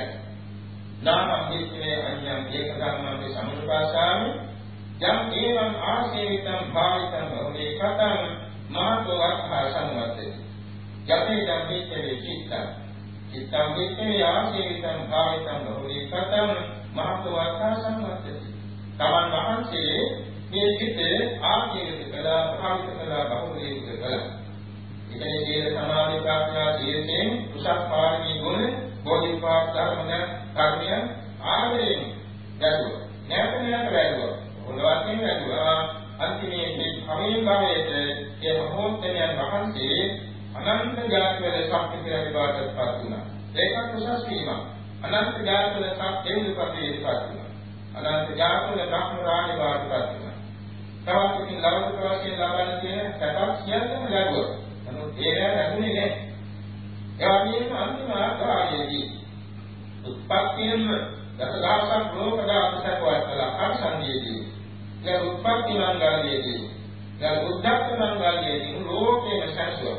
නාමං විස්මේ අඤ්ඤං ඒක ධර්මයේ සමුප්පාසාමි යම් ඒවං ආසේවිතං භාවිතං බහුලී කතං මහතෝ අර්ථ සම්වත්තේ යතේ ධම්මිච්ඡේ චිත්තං චිත්තං විච්ඡේ ආසේවිතං භාවිතං බහුලී කතං මහතෝ අර්ථ සම්වත්තේ තමන් වහන්සේ මේ චිත්ත ආසේවිත කළා භාවිත කළා බහුලී කළා ඉතින් සීල සමාධි ප්‍රඥා සීලයෙන් උසස් පාරමී ගුණ බෝධිපාක් ධර්ම කර්මය ආදරයෙන් ගැටුවා නැවත වැළුවා මොනවත්ින් වැළුවා අන්තිමේ මේ භවයෙන් භවයට ඒ මහෝත්තමයන් වහන්සේ අනන්ත ජාතිවල සම්පූර්ණ විභාගයටපත් වුණා ඒකත් උසස් වීමක් අනන්ත ජාතිවල සම්පූර්ණ පරිපූර්ණපත් වුණා අනන්ත ජාතිවල බ්‍රහ්ම රාජ්‍ය වාටපත් වුණා තවත් ඉතින් ලෞකික වශයෙන් ලබන තියෙන සැපක් සියල්ලම ලැබුවා නමුත් ඒක ලැබුණේ නැහැ ඒ වගේම අන්තිම ආකාරයේදී උත්පත්තියම දසදහසක් ලෝක දාසකවත් කළා අනුසන්දියේදී ඒ උත්පත්ති මංගලයේදී ඒ උද්දක්ක මංගලයේදී ලෝකයේ සංසව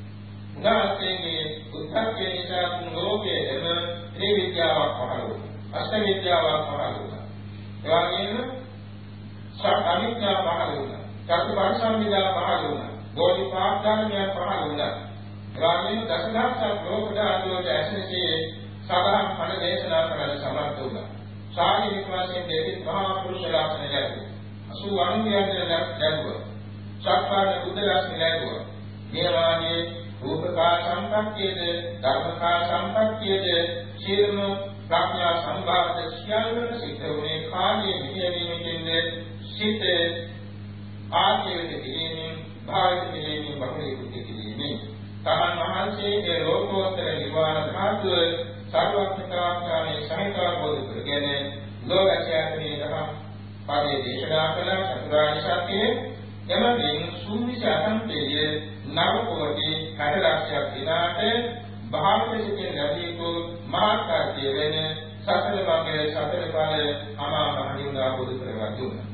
උදාහරණයේ උත්පත්ති නිසා ලෝකයේම ත්‍රිවිද්‍යාවක් පහළ වුණා අෂ්ට විද්‍යාවක් පහළ වුණා ඒ වගේම සත්‍යවිද්‍යාව පහළ වුණා චතුපරිසම්විදා පහළ වුණා බෝධිපාක් ධර්මයන් පහළ වුණා රාමීන දසදහසක් ලෝක දාසකවට ඇසෙන්නේ සාධාරණ පණ දේශනා කරන්න සමර්ථ වුණා. ශාරීරික වශයෙන් දෙවිත් මහා පුරුෂ ලක්ෂණ ලැබුවා. 89 ලැබුවා. සක්කාය බුද්ධ ලක්ෂණ ලැබුවා. මේ වාගේ රූපකා සම්පත්තියද ධර්මකා සම්පත්තියද සියලුම ප්‍රඥා සම්භාවිත සියල්ලම සිද්ධ වුණේ කාර්යයේ මෙහෙයවීමකින්ද සිත ආර්යයේ පිළිමෙන් භාවිත පිළිමෙන් බහුලීකృత කිරීමෙන් තමන් වහන්සේගේ ලෝකෝත්තර නිවන ධාතුව සර්වඥතාඥානයේ සහිතවබෝධ කරගෙන ලෝකයන්ගේ දහම් පදේ දේශනා කළ චතුරාර්ය සත්‍යයේ එමෙන් සූවිසි අසංකේය නව කෝටි 60 ලක්ෂයක් දිනාට භාවිතයෙන් ලැබීතු මාර්ගය වෙන සතර භවයේ සතර ඵල අමා මහ නිවන අවබෝධ කරගන්න දුන්නා.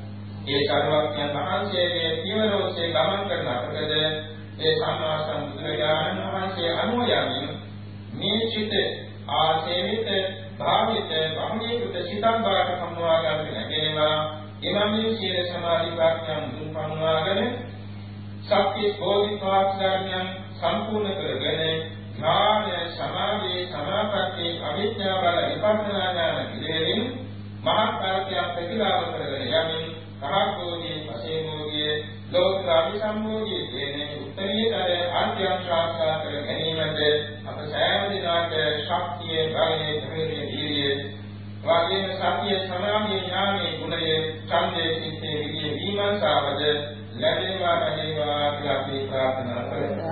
ඒ සර්වඥයන් වහන්සේගේ පියවරෝසේ ගමන් කරන අපකද ඒ සම්මා සම්බුදුරජාණන් වහන්සේ අනුව යමින් මේ චිත ආසේවිත භාවිත බහුලීකృత සිතන් බවට සම්මවා ගන්න නැගෙනවා එමන්දී සීල සමාධි ප්‍රඥා මුදුන් පමුණවාගෙන සත්‍ය බෝධිපාක් ධර්මයන් සම්පූර්ණ කරගෙන ඥාන සමාධි සමාපatti අවිද්‍යා බල විපස්සනා ඥාන පිළිවෙලින් මහා කාර්යයක් ප්‍රතිලාභ කරගෙන යමින් කහකෝදී පසේමෝදී ලෝකාභි සම්මෝධිය කියන උත්තරීතර ආර්යයන් සාක්ෂාත් කර ගැනීමට අප සෑම දිනකට ශක්තිය බලයේ ධෛර්යය දීර්යය වාගේම සත්‍ය සමාධි ඥානයේ ගුණය ඡන්දයේ සිටේ විදියේ විමර්ශාවද ලැබේවා කියලා අපි ප්‍රාර්ථනා කරමු.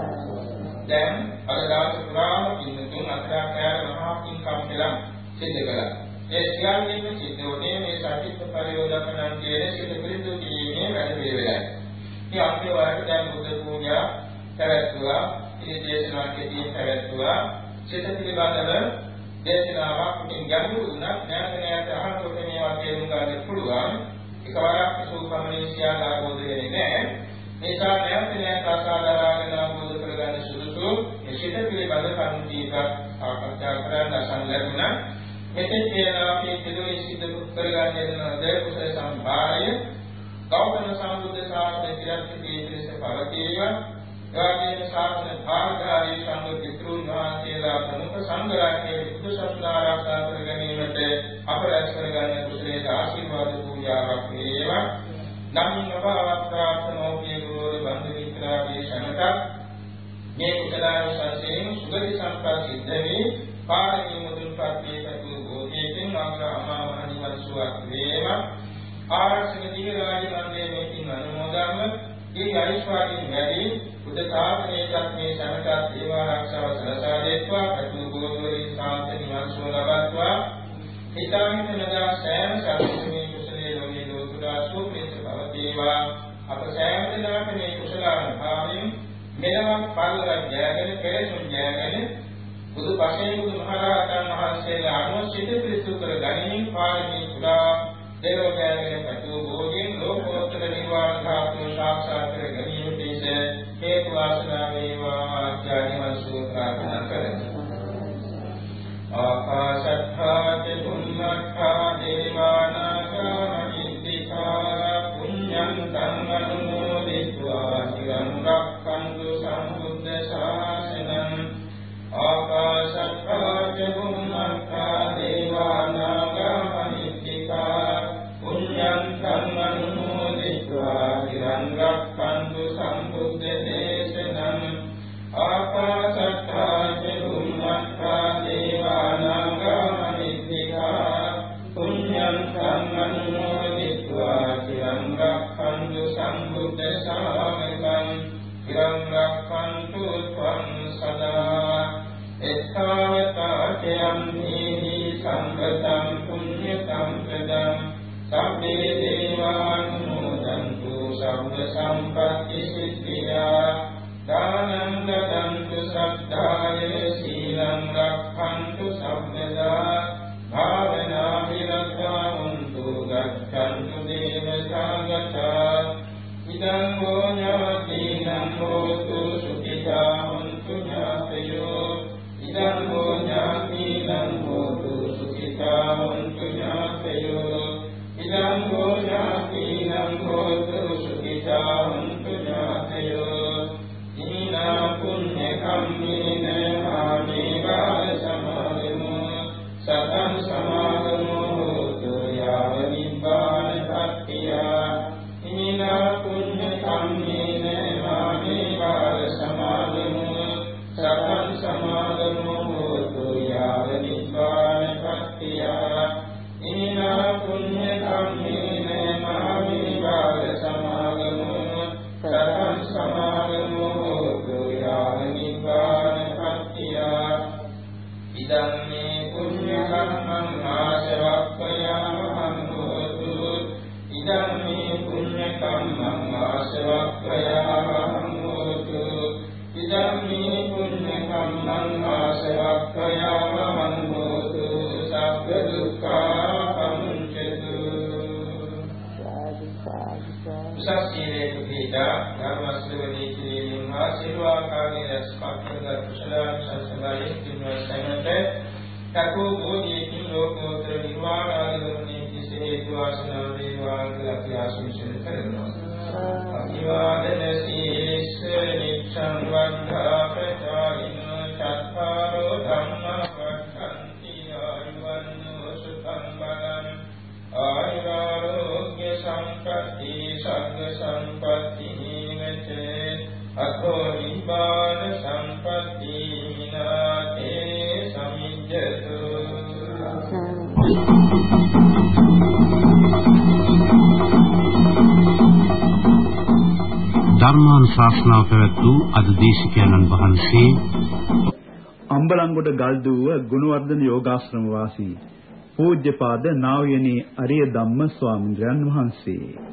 දැන් අද දවස් පුරාම කිනුතුන් අතරක් යාර මහා පින්කම් කියලා සිද්ධ කළා. ඒ සියල්ලම සිද්ධ වුණේ මේ සාහිත්‍ය පරියෝජකයන් කියන සිත පිළිතුරු කිරීමේ වැඩ පිළිවෙලයි. මේ අපේ වාරට දැන් බුද්ධ පූජා පැවැත්වුවා, ඉතින් දේශනා කෙටි පැවැත්වුවා. සිත පිළිබඳව දේශනාවක් ඉතින් ගැඹුරු වුණා. නැවත අහනකොට මේවා තේරුම් ගන්න පුළුවන්. එකවරක් සූපමණී සියල්ල ආબોධ වෙන්නේ නැහැ. නිසා නැවත අසාධාරණ ආબોධ කරගන්න සුදුසු මේ සිත පිළිබඳව කරුණු දීපක් ආකර්ෂා කරන්න අසංලගුණ මෙතෙක් කියලා අපි පිළිවෙලින් සිද්ධ කරගන්න යන කුසල සම්භාරය ගෞතම සම්බුද්ධ ශාසනය ක්‍රියාත්මකී පිළිස පවතිවා එවාගේම ශාසන භාගධාරී සංඝ පිටුන් වහන්සේලා ප්‍රමුඛ සංඝ රත්නයේ බුදු සසුන ආරක්ෂා කර ගැනීමට අප රැස් කරගන්න කුසලයේ ආශිර්වාද පූජාවක් වේවා නමින් අභාවත් ප්‍රාර්ථනෝපිය ගුරු බන්දු වික්‍රාදී ශනක මේ කුසලාන සංසයෙන් සුගති සම්පත් සිද්ධ වේ පාරමී මුදුන් පත්‍යේතු බෝධියකින් අග්‍රහමා මහනිවන් සුවක් වේවා ආරක්ෂක දිව්‍ය රාජ මණ්ඩලයේ මේකින් අනුමෝදන්ව ඒ අයිස්වාදීන් වැඩි බුද්ධ ශාසනයේත් මේ සමටත් දේව ආරක්ෂාව සලසා දෙත්වා ප්‍රතු ගෝධවලින් සාන්ත නිවන් සුව ලබත්වා හිතාමිනදා සෑම සම්පූර්ණ කුසලයේ ලෝකේ ලෝතුරා සූපිත භවදේවා අප සෑම දිනකට මේ කුසලානුභාවයෙන් මෙලවක් පරිලක් ජයගෙන කෙලෙසුන් ජයගෙන බුදු පසේ බුදු මහරහතන් වහන්සේලා අනුසිත පිරිසු කර ගනිමින් පාරමී පුරා දේවෝදයන්ගේ පතු භෝගින් ලෝකෝත්තර නිර්වාණ ධාතුව සාක්ෂාත් කර ගැනීමට හේතු වාසනා වේවා ආඥානිවන් සුව ප්‍රාර්ථනා කරමි. ආකාශත්ථා චුම්මත්ථා දේවානාගා මහිද්దికා පුඤ්ඤං තං අනුමෝදිत्वा චිරං රක්ඛන්තු සම්බුද්ධ ශාසනං. ආකාශත්ථා චුම්මත්ථා දේවානාගා මහිද්దికා පුඤ්ඤං තං අනුමෝදිत्वा චිරං රක්ඛන්තු සම්බුද්ධ දේශනං. ආකාශත්ථා චුම්මත්ථා දේවානාගා මහිද්దికා පුඤ්ඤං තං අනුමෝදිत्वा චිරං රක්ඛන්තු සම්බුද්ධ ශාසනං. චිරං රක්ඛන්තු ත්වං සදා එත්තාවතාචයං දීහි සම්පතං පුඤ්ඤ සම්පදං සම්මේ දේවානුමෝදන්තු සම්ප සම්පත්ති සිද්ධියා දානං දදන්තු සද්ධාය සීලං රක්ඛන්තු සම්පදා භාවනා විරක්ඛන්තු ගච්ඡන්තු දේව සාගතා ඉදං ගෝඤාතිනං හෝතු සුඛිතා හොන්තු ඥාතයෝ ඉදං ගෝඤාතිනං හෝතු සුඛිතා හොන්තු ඥාතයෝ ඉදං ගෝඤාතිනං හෝතු සුඛිතා හොන්තු ඥාතයෝ ඉමිනා පුඤ්ඤ කම්මේන ආමේ බාල සමාදමෝ සතං සමාදමෝ හෝතු යාව නිබ්බාන පත්තියා ඉමිනා පුඤ්ඤ කම්මේන ආමේ බාල සමාදමෝ සතං සමාදමෝ හෝතු යාව නිබ්බාන පත්තියා ඉමිනා පුඤ්ඤ කම්මේන ආමේ බාල සමාදමෝ සතං සමාදමෝ හෝතු යාව නිබ්බාන පත්තියා ඉදං මේ පුඤ්ඤ කම්මං ආශවක්ඛයාමහං හෝතු ඉදං මේ පුඤ්ඤ කම්මං ආශවක්ඛයාමහං හෝතු ඉදං මේ පුඤ්ඤ කම්මං ආශවක්ඛයාමහං හෝතු සබ්බ දුක්ඛා පමුච්ඡතු. උසස්ීලේ කුපීඩා ධර්මස්වරණී කිරීමෙන් ආශිර්වාකාරී රසපක්ඛද කුසලාං සංසදායේ කිනුවසනට තකෝ බෝධියකින් ලෝකෝත්තර නිර්වාණ ආදිගමනේ හේතු වාසනා වේවා කියලා අපි ආශිර්වාද කරනවා. අභිවාදන සීලස්ස නිච්ඡං වද්ධා ප්‍රචාරින චත්තාරෝ ධම්මා වක්ඛන්ති ආයුවන්නෝ සුඛං බලං ආයුරෝග්‍ය සම්පatti සග්ග සම්පatti හිමිචේ අතෝ නිබ්බාන සම්පatti විනාතේ සමිජ්ජතු. ධර්මානුශාසනාව පැවැත් වූ අද දේශකයන්න් වහන්සේ අම්බලන්ගොඩ ගල්දුව ගුණවර්ධන යෝගාශ්‍රම වාසී පූජ්‍යපාද නා වූ අරිය ධම්ම ස්වාමීන් වහන්සේ